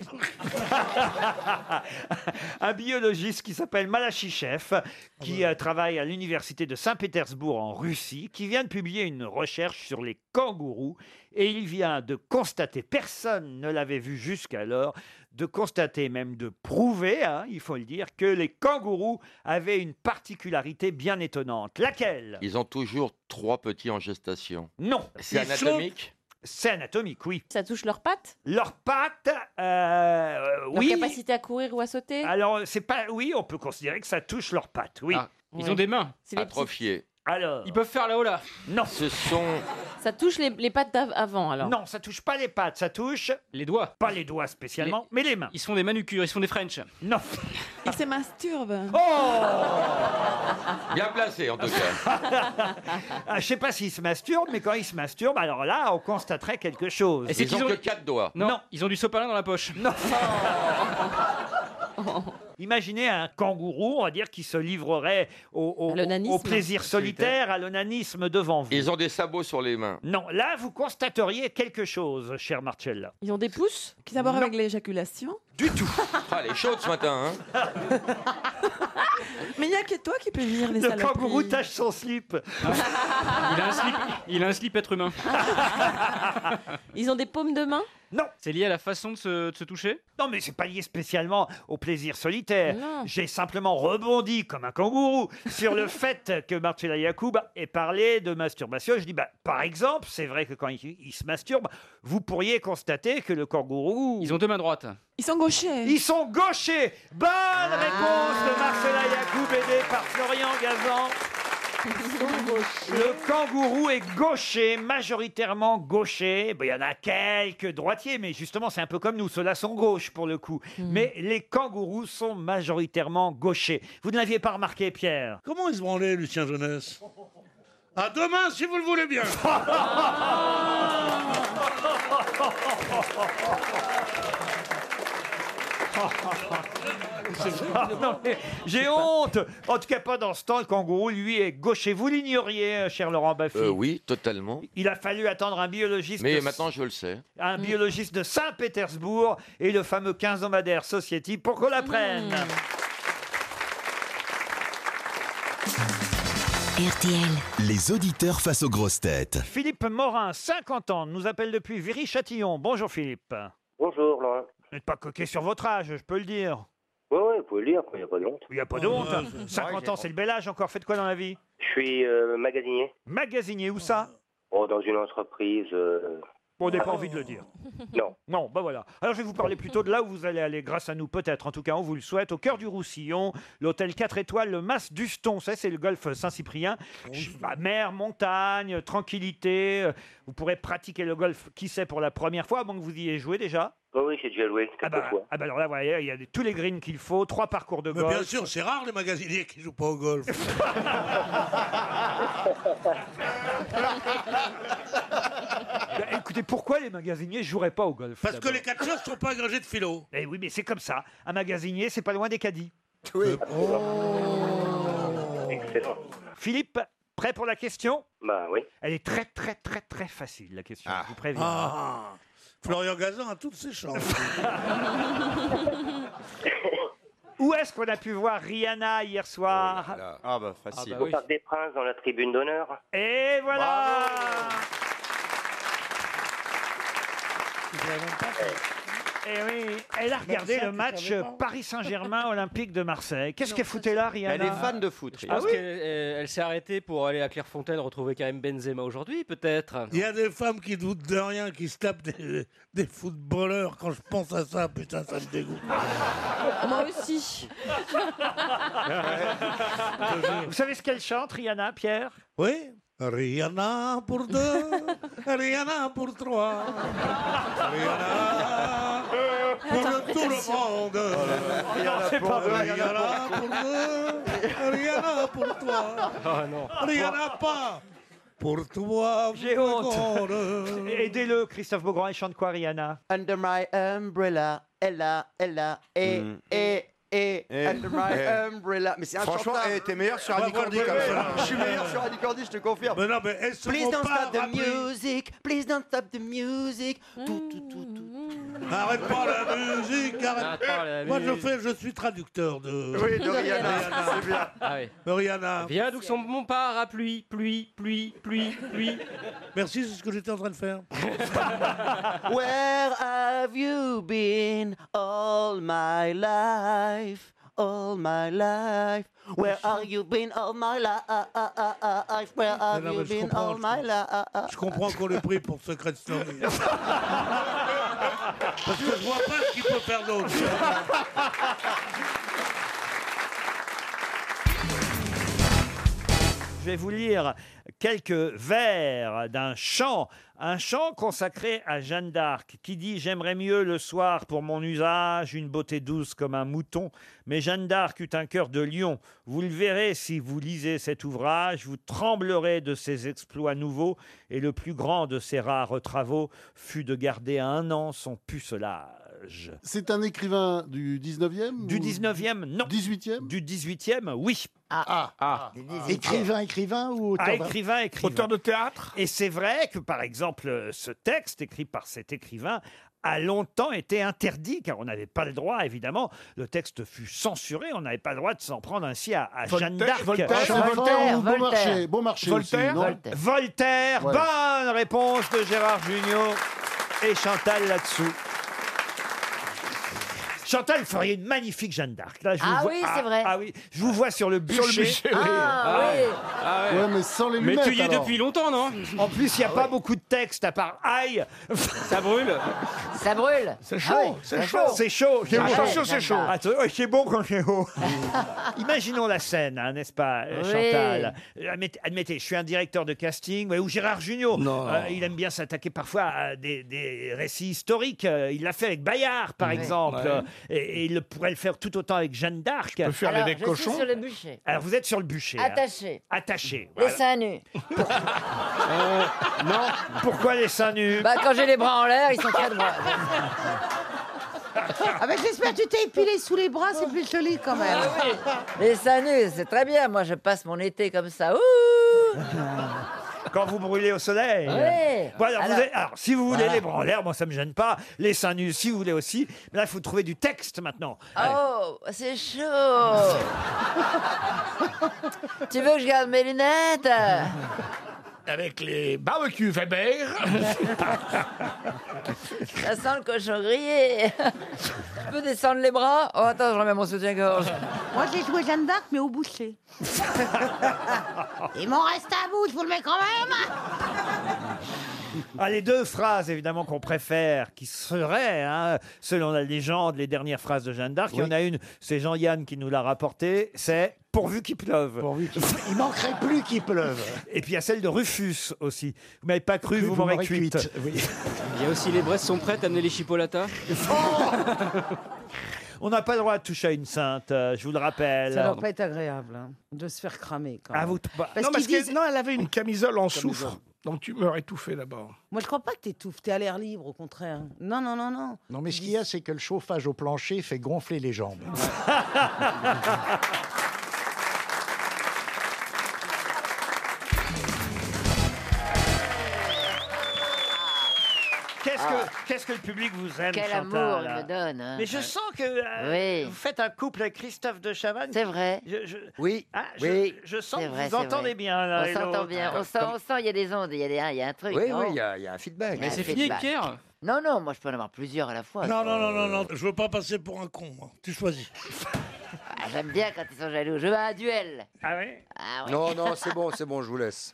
un biologiste qui s'appelle Malachichev, qui euh, travaille à l'université de Saint-Pétersbourg en Russie, qui vient de publier une recherche sur les kangourous. Et il vient de constater, personne ne l'avait vu jusqu'alors, de constater, même de prouver, hein, il faut le dire, que les kangourous avaient une particularité bien étonnante. Laquelle? Ils ont toujours trois petits en gestation. Non. C'est Ils anatomique? C'est anatomique, oui. Ça touche leurs pattes? Leurs pattes, euh, Leur oui. capacité à courir ou à sauter? Alors, c'est pas. Oui, on peut considérer que ça touche leurs pattes, oui. Ah, ils ont des mains. C'est les petits- Atrophiés. Alors. Ils peuvent faire là-haut là. Non. Ce sont. Ça touche les, les pattes d'avant alors? Non, ça touche pas les pattes, ça touche. Les doigts. Pas les doigts spécialement, mais les mains. Ils se font des manucures, ils se font des French. Non. Ils se masturbent. Oh Bien placé, en tout cas. Ah, je sais pas s'ils se masturbent, mais quand ils se masturbent, alors là, on constaterait quelque chose. Et c'est Ils ont qu'ils ont- que quatre doigts. Non, Non. ils ont du sopalin dans la poche. Non. Imaginez un kangourou, on va dire, qui se livrerait au, au- À l'onanisme. au plaisir solitaire, à l'onanisme devant vous. Ils ont des sabots sur les mains. Non, là, vous constateriez quelque chose, cher Marcella. Ils ont des pouces? Qui d'abord Non. avec l'éjaculation. Du tout. Ah, elle est chaude ce matin, hein. Mais il n'y a que toi qui peux lire les Le saloperies. kangourou tâche son slip. Il a un slip, il a un slip être humain. Ils ont des paumes de main? Non. C'est lié à la façon de se, de se toucher? Non, mais c'est pas lié spécialement au plaisir solitaire. Non. J'ai simplement rebondi comme un kangourou sur le fait que Marcella Yacoub ait parlé de masturbation. Je dis, bah, par exemple, c'est vrai que quand il, il se masturbe, vous pourriez constater que le kangourou. Ils ont deux mains droites. Ils sont gauchers. Ils sont gauchers. Bonne réponse de Marcella Yacoub, aidée par Florian Gazan. Le kangourou est gaucher, majoritairement gaucher. Bon, il y en a quelques droitiers, mais justement, c'est un peu comme nous. Ceux-là sont gauches pour le coup. Mais les kangourous sont majoritairement gauchers. Vous ne l'aviez pas remarqué, Pierre? Comment ils se branlaient, Lucien Jeunesse? À demain, si vous le voulez bien. Ah, non, mais j'ai honte. En tout cas, pas dans ce temps. Le kangourou, lui, est gaucher. Vous l'ignoriez, euh, cher Laurent Baffy. Euh, oui, totalement. Il a fallu attendre un biologiste. Mais de- maintenant, je le sais. un biologiste de Saint-Pétersbourg et le fameux quinzomadaire Society pour qu'on l'apprenne. R T L. Les auditeurs face aux grosses têtes. Philippe Morin, cinquante ans, nous appelle depuis Viry-Châtillon. Bonjour Philippe. Bonjour, Laurent. Vous n'êtes pas coquet sur votre âge, je peux le dire. Ouais, ouais, vous pouvez le dire, il n'y a pas de honte. Il n'y a pas de honte. cinquante ans, c'est le bel âge encore. Faites quoi dans la vie? Je suis euh, magasinier. Magasinier, où ça? Oh, dans une entreprise. euh, Bon, on n'a pas envie de le dire. Non. Non, bah voilà. Alors je vais vous parler plutôt de là où vous allez aller, grâce à nous peut-être. En tout cas, on vous le souhaite. Au cœur du Roussillon, l'hôtel quatre étoiles, le Mas d'Uston. Ça, c'est le golfe Saint-Cyprien. Ch- bah, mer, montagne, tranquillité. Euh, Vous pourrez pratiquer le golf, qui sait, pour la première fois, avant que vous y ayez joué déjà. Oh, oui, j'ai déjà joué quelques Ah bah, fois. ah bah alors là, vous voyez, il y a des- tous les greens qu'il faut, trois parcours de Mais golf. bien sûr, c'est rare les magasiniers qui jouent pas au golf. Bah, écoutez, écoutez, pourquoi les magasiniers joueraient pas au golf? Parce que d'abord les catcheurs sont pas agrégés de philo. Eh oui, mais c'est comme ça. Un magasinier, c'est pas loin des caddies. Oui. Excellent. Philippe, prêt pour la question? Bah oui. Elle est très, très, très, très facile, la question. Je vous préviens. Ah, Florian Gazan a toutes ses chances. Où est-ce qu'on a pu voir Rihanna hier soir? Ah bah facile. Au Parc des Princes, dans la tribune d'honneur. Et voilà. Eh oui, elle a regardé le match Paris Saint-Germain Olympique de Marseille. Qu'est-ce qu'elle foutait là, Rihanna? Elle est fan de foot. Je Ah pense oui qu'elle euh, elle s'est arrêtée pour aller à Clairefontaine retrouver Karim Benzema aujourd'hui, peut-être. Il y a des femmes qui doutent de rien, qui se tapent des, des footballeurs. Quand je pense à ça, putain, ça me dégoûte. Moi aussi. Vous savez ce qu'elle chante, Rihanna, Pierre? Oui. Rihanna pour deux, Rihanna pour trois, Rihanna pour tout le monde. C'est pas vrai. Rihanna pour deux, Rihanna pour toi. Oh non. Rihanna pas pour toi. J'ai honte. Aidez-le, Christophe Beaugrand. Elle chante quoi, Rihanna? Under my umbrella, Ella, Ella, et, et, et, Eh, under my eh. umbrella. Mais c'est Franchement, inchantable. eh, t'es meilleur sur Bah, Annie Cordy voilà, comme ça. voilà. Je suis meilleur sur Annie Cordy, je te confirme. Mais non, mais elles se Please font don't pas stop the rappeler. music, please don't stop the music. Tout, tout, tout, tout. Arrête pas la musique, arrête. Arrête pas la Moi, je musique. fais, je suis traducteur de. Oui, de Rihanna, c'est bien. Ah oui. de Rihanna. Viens d'où son mon part à pluie, pluie, pluie, pluie, pluie. Merci, c'est ce que j'étais en train de faire. Where have you been all my life? All my life. Where have you been all my life? Where have Non, you mais je been comprends, all je my life? Je comprends qu'on l'ait pris pour Secret Story. Parce que je vois pas ce qu'il peut faire d'autre. Je vais vous lire quelques vers d'un chant, un chant consacré à Jeanne d'Arc, qui dit « J'aimerais mieux le soir pour mon usage, une beauté douce comme un mouton, mais Jeanne d'Arc eut un cœur de lion. Vous le verrez si vous lisez cet ouvrage, vous tremblerez de ses exploits nouveaux, et le plus grand de ses rares travaux fut de garder à un an son pucelage. » C'est un écrivain du dix-neuvième Du ou- dix-neuvième, non. dix-huitième Du dix-huitième, oui. Ah, Ah. Écrivain, écrivain ou auteur Ah, d'un- écrivain, écrivain. Auteur de théâtre. Et c'est vrai que, par exemple, euh, ce texte écrit par cet écrivain a longtemps été interdit, car on n'avait pas le droit, évidemment. Le texte fut censuré, on n'avait pas le droit de s'en prendre ainsi à, à Voltaire, Jeanne d'Arc. Voltaire, Ah, c'est Voltaire, Voltaire ou Voltaire. Beaumarchais, Beaumarchais aussi, Voltaire, non Voltaire. Voltaire, Ouais. bonne réponse de Gérard Jugnot et Chantal là-dessous. Chantal, vous feriez une magnifique Jeanne d'Arc. Là, je vous Ah vois- oui, c'est vrai. Ah oui, je vous vois sur le bûcher. Sur le bûcher, oui. Ah, oui. Ah Ouais, mais sans les Mais lunettes. tu y es alors. depuis longtemps, non? En plus, il n'y a pas beaucoup de texte à part aïe. Ça brûle. Ça brûle. C'est chaud, Ah oui, c'est c'est chaud. chaud. C'est chaud. C'est bon. chaud, c'est chaud. Attends, ouais, c'est bon quand c'est haut. Imaginons la scène, hein, n'est-ce pas, euh, Oui. Chantal? Euh, Admettez, admettez, je suis un directeur de casting, ouais, ou Gérard Jugnot. Non. Euh, il aime bien s'attaquer parfois à des, des récits historiques. Euh, Il l'a fait avec Bayard, par Ouais. exemple. Ouais. Euh, Et, et il pourrait le faire tout autant avec Jeanne d'Arc. peut faire Alors, l'évêque je cochon. suis sur le bûcher. Alors, vous êtes sur le bûcher. hein. Attaché. Attaché. Les voilà. seins nus. Euh, non. Pourquoi les seins nus? Bah, quand j'ai les bras en l'air, ils sont très droits. Ah ben j'espère que tu t'es épilé sous les bras, c'est plus joli quand même. Les seins nus, c'est très bien. Moi, je passe mon été comme ça. Ouh. Quand vous brûlez au soleil. Oui. Bon, alors, vous Alors- avez- alors, si vous voulez Voilà. les bras en l'air, moi ça me gêne pas. Les seins nus, si vous voulez aussi. Mais là, il faut trouver du texte maintenant. Allez. Oh, c'est chaud. Tu veux que je garde mes lunettes? Avec les barbecues Weber. Ça sent le cochon grillé. Tu peux descendre les bras? Oh, attends, je remets mon soutien-gorge. Moi j'ai joué Jeanne d'Arc mais au boucher. Il m'en reste un bout, je vous le mets quand même. Ah, les deux phrases, évidemment, qu'on préfère, qui seraient, hein, selon la légende, les dernières phrases de Jeanne d'Arc. Il y en a une, c'est Jean-Yann qui nous l'a rapportée, c'est « Pourvu qu'il pleuve ». Il manquerait plus qu'il pleuve. Et puis il y a celle de Rufus aussi. Vous m'avez pas cru, vous, m'aurez cuite. Il y a aussi les Brest sont prêtes à amener les chipolatas. On n'a pas le droit de toucher à une sainte, euh, je vous le rappelle. Ça doit pas être agréable hein, de se faire cramer quand même. Ah, vous- bah, Parce non, parce qu'ils disent- que non, elle avait une camisole en soufre. Donc tu meurs étouffé d'abord. Moi, je crois pas que t'étouffes, t'es à l'air libre, au contraire. Non, non, non, non. Non, mais ce qu'il y a, c'est que le chauffage au plancher fait gonfler les jambes. Qu'est-ce que, qu'est-ce que le public vous aime, Quel Chantal amour il me donne. hein. Mais je sens que euh, Oui. vous faites un couple avec Christophe de Chavannes. C'est vrai. Je, je- Oui. Ah, je, oui. je sens C'est que vrai, vous c'est entendez vrai. bien l'un On et s'entend l'autre. bien. On sent, on sent, il y a des ondes, il y a, des, il y a un truc. Oui, non oui, il y, a il y a un feedback. Il y a un c'est fini avec feedback. Pierre. Non, non, moi je peux en avoir plusieurs à la fois. Non, non, non, non, non, je veux pas passer pour un con, moi. Tu choisis. Ah, J'aime bien quand ils sont jaloux. Je veux un duel. Ah oui Ah ouais. Non, non, c'est bon, c'est bon, je vous laisse.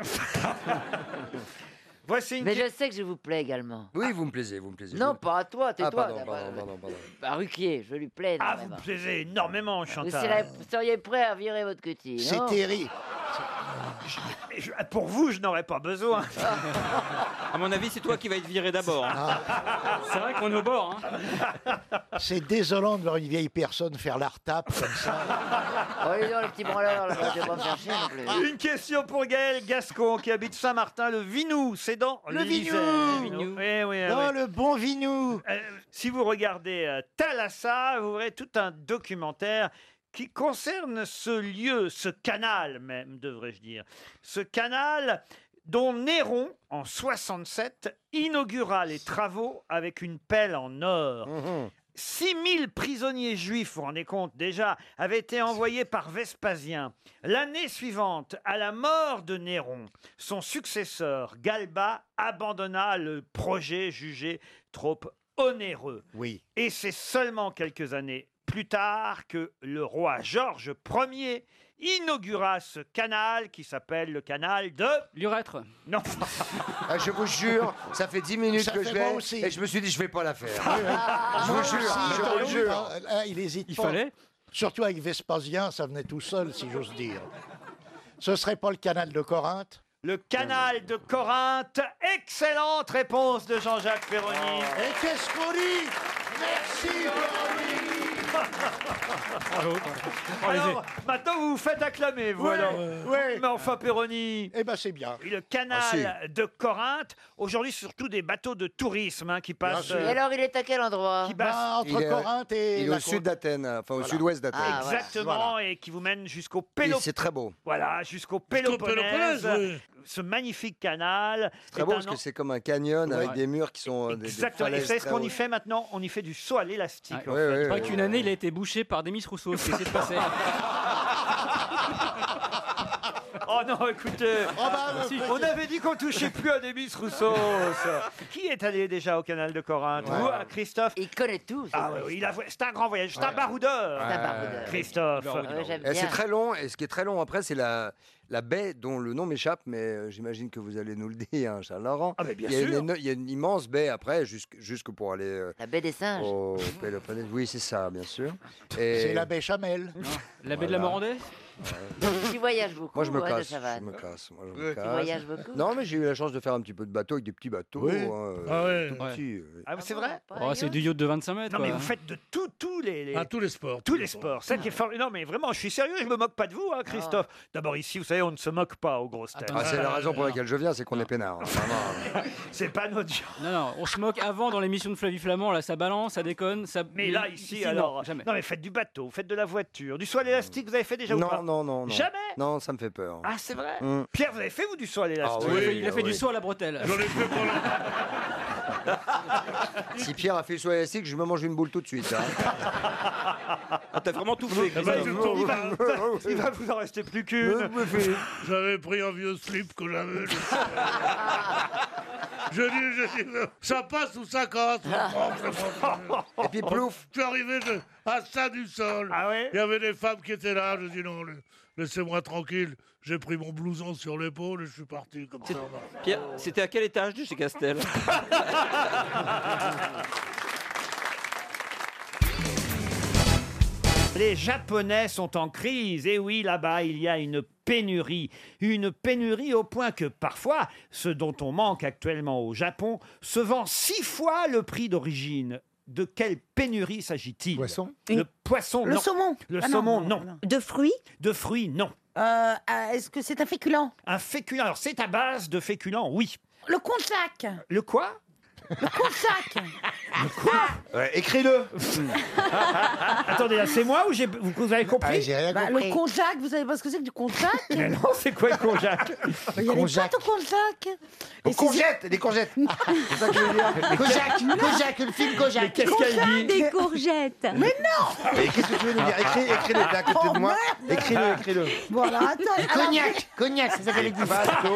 Voici une Mais je sais que je vous plais également. Oui, vous me plaisez, vous me plaisez. Non, Vous- pas à toi, Ah, tais-toi. pardon, d'abord. pardon, pardon, pardon. Bah, Ruquier, je lui plais. Ah, vous énormément. me plaisez énormément, Vous Chantal. seriez, vous seriez prêt à virer votre cutie, C'est non terrible. Et je- pour vous, je n'aurais pas besoin. À mon avis, c'est toi qui vas être viré d'abord. hein. C'est vrai qu'on est au bord. hein. C'est désolant de voir une vieille personne faire la retape comme ça. Oh, dis donc, le petit branleur, là, je vais pas me faire chier non plus. Une question pour Gaël Gascon qui habite Saint-Martin-le-Vinou. C'est dans Le l'Isère. Vinou. Oui, oui, Oh, oui. le bon Vinou. Euh, si vous regardez euh, Thalassa, vous verrez tout un documentaire qui concerne ce lieu, ce canal même, devrais-je dire. Ce canal dont Néron, en soixante-sept, inaugura les travaux avec une pelle en or. six mille prisonniers juifs, vous vous rendez compte déjà, avaient été envoyés par Vespasien. L'année suivante, à la mort de Néron, son successeur, Galba, abandonna le projet jugé trop onéreux. Oui. Et c'est seulement quelques années plus tard que le roi Georges Ier inaugura ce canal qui s'appelle le canal de... L'urètre. Non. Ah, je vous jure, ça fait dix minutes Ça que fait je moi l'ai aussi. et je me suis dit je vais pas la faire. Je Moi vous jure, aussi, je t'as vous vu, jure. hein, là, il hésite Il pas. fallait. Surtout avec Vespasien, ça venait tout seul, si j'ose dire. Ce serait pas le canal de Corinthe? Le canal de Corinthe. Excellente réponse de Jean-Jacques Perroni. Et qu'est-ce qu'on dit? Merci, Alors, maintenant, vous vous faites acclamer, vous, Ouais, alors. ouais. Mais enfin, Perroni. Eh ben, c'est bien. Le canal de Corinthe. Aujourd'hui, surtout des bateaux de tourisme hein, qui passent. sûr. Et alors, il est à quel endroit qui passent- Ah, entre Il est- Corinthe et Il est la au sud côte. d'Athènes, enfin au Voilà. sud-ouest d'Athènes. Ah, voilà. Exactement, et qui vous mène jusqu'au Et Péloponnèse. c'est très beau. Voilà, jusqu'au Jusqu'au Péloponnèse. Péloponnèse, oui. Ce magnifique canal. C'est très est beau un parce en- que c'est comme un canyon avec Ouais. des murs qui sont euh, des, des Exactement. Et falaises vous savez ce très qu'on y hautes. fait maintenant? On y fait du saut à l'élastique. Ouais. en Ouais, fait. ouais, Je crois ouais. qu'une année, il a été bouché par Demis Rousseau, ce qui s'est passé. Oh non, écoutez, Oh, bah, si, euh, on avait dit qu'on touchait plus à Demis Rousseau. ça. Qui est allé déjà au canal de Corinthe? Vous, ah, Christophe? Il connaît tout. c'est Ah vrai. oui, oui, il a- c'est un grand voyage, c'est un baroudeur. C'est un baroudeur. Christophe. Ouais, j'aime Et bien. c'est très long, et ce qui est très long après, c'est la, la baie dont le nom m'échappe, mais euh, j'imagine que vous allez nous le dire, hein, Charles Laurent. Ah, mais bien il, y a sûr. une, éno- il y a une immense baie après, jusque, jusque pour aller euh, La baie des singes. au Péloponnèse. Oui, c'est ça, bien sûr. Et C'est la baie Chamel. La baie de la Morandais. Tu voyages beaucoup, moi, je me ouais, de casse. Je Chavannes. me casse. Moi, je me Tu casse. voyages beaucoup. Non, mais j'ai eu la chance de faire un petit peu de bateau avec des petits bateaux. Oui. hein, Ah ouais. tout Ouais. petits, euh. Ah, c'est vrai? Oh, c'est du yacht de vingt-cinq mètres. Non, mais quoi. vous faites de tout, tous les, les- À tous les sports. tous les sports. Ça qui est fort. Non, mais vraiment, je suis sérieux, je me moque pas de vous, hein, Christophe. D'abord, ici, vous savez, on ne se moque pas aux grosses têtes. Ah, c'est la raison pour laquelle je viens, c'est qu'on est peinard. hein, vraiment. C'est pas notre genre. Non, non, on se moque avant dans l'émission de Flavie Flamand, là ça balance, ça déconne, ça... Mais là, ici, non, alors. jamais. Non, mais faites du bateau, faites de la voiture, du saut à l'élastique, vous avez fait déjà ou pas? Non, non, non, non. Jamais? Non, ça me fait peur. Ah, c'est vrai? Mm. Pierre, vous avez fait, vous, du saut à l'élastique? Ah Il a oui, fait, il a fait oui. du saut à la bretelle. J'en ai fait pendant. Si Pierre a fait le soin élastique, je me mange une boule tout de suite. hein. Ah, t'as vraiment tout fait, Eh ben, Christophe. je Il va, il va vous en rester plus qu'une. J'avais pris un vieux slip que j'avais. Je dis, je dis, ça passe ou ça casse? Et puis plouf. Je suis arrivé je- à ça du sol. Ah ouais? Il y avait des femmes qui étaient là. Je dis non, le- laissez-moi tranquille. J'ai pris mon blouson sur l'épaule et je suis parti comme ça. Pierre, c'était à quel étage de chez Castel? Les Japonais sont en crise. Et oui, là-bas, il y a une pénurie. Une pénurie au point que parfois, ce dont on manque actuellement au Japon se vend six fois le prix d'origine. De quelle pénurie s'agit-il? Poisson Le poisson, Le non. saumon. Le Ah non, saumon, non, non. non. De fruits? De fruits, non. Euh, euh, Est-ce que c'est un féculent? Un féculent. Alors, c'est à base de féculents, oui. Le konjac. Le quoi? Le konjac. Ouais, écris-le. Attendez, là, c'est moi ou j'ai- vous, vous avez compris? Ah, j'ai rien Bah, compris. le konjac, vous savez pas ce que c'est que du konjac? Mais non, c'est quoi le konjac? Il y a des pâtes au konjac. On congète, des courgettes. C'est ça que je veux dire. Kojak, Kojak, le film Mais Kojak. qu'est-ce qu'elle dit? Des courgettes. Mais non. Mais qu'est-ce que tu veux nous dire? Écris, écris-le, t'es à côté de moi. Oh, Écris-le, écris-le. Bon, alors attends. alors- Cognac, Cognac, ça s'appelle les Bateau.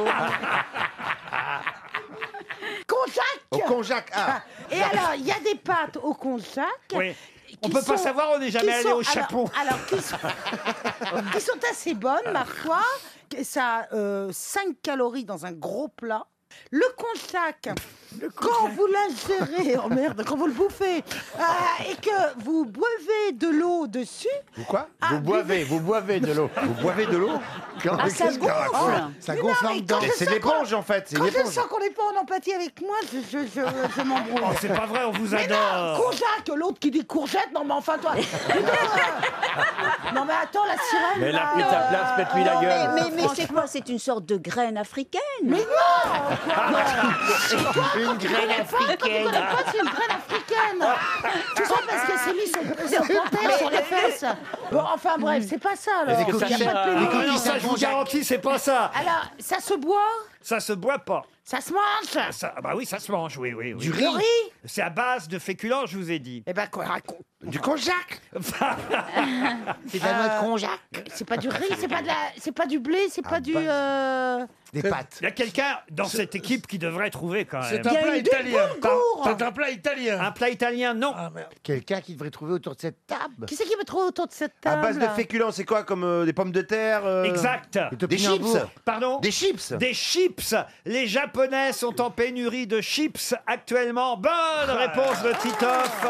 Konjac. Au konjac. Ah. Et alors, il y a des pâtes au konjac. Oui. On qui peut pas sont- savoir, on n'est jamais qui allé sont- au alors- Japon. Alors, qui sont, qui sont assez bonnes, ma foi. Que Ça a euh, cinq calories dans un gros plat. Le konjac, quand vous l'ingérez, oh merde, quand vous le bouffez, euh, et que vous boivez de l'eau dessus, Vous quoi? ah, Vous boivez, vous boivez de l'eau. Vous boivez de l'eau? Ah, ça gonfle. Ça Mais gonfle non, en mais dedans. quand Mais je c'est sens l'éponge en fait, c'est quand une je éponge. sens qu'on n'est pas en empathie avec moi, je, je, je, je m'embrouille. Oh, c'est pas vrai, on vous Mais non, adore. konjac, l'autre qui dit courgette, non mais enfin toi. Non mais attends, la sirène. Mais elle a là, pris ta euh, place, pète-lui la Non, mais, gueule. mais, mais c'est quoi? C'est une sorte de graine africaine. Mais non Une graine africaine. Tu connais pas, c'est une graine africaine. Tout ça parce que c'est mis son, son panthère sur les fesses. Bon, enfin bref, c'est pas ça alors. Est-ce que Il y a ça pas de sert à- pénis. les Ah non, cookies, ça, c'est je vous konjac. garantis, c'est pas ça. Alors, ça se boit, Ça se boit pas. ça se mange. Ça, ah bah oui, ça se mange, oui, oui, oui. Du Le riz. riz. C'est à base de féculents, je vous ai dit. Eh ben quoi, raconte. Du konjac. C'est de la noix de konjac. C'est pas du riz, c'est pas de la, c'est pas du blé, c'est pas du. euh, Des pâtes. Il y a quelqu'un dans cette équipe qui devrait trouver quand même. C'est un plat italien. boulgour. C'est un plat italien. Un plat italien, non. Ah merde. Quelqu'un qui devrait trouver autour de cette table. Qui c'est qui veut trouver autour de cette À table base de féculents, c'est quoi? Comme euh, des pommes de terre euh, Exact. Des chips. Pardon? Des chips. Des chips. Les Japonais sont en pénurie de chips actuellement. Bonne réponse de Titoff.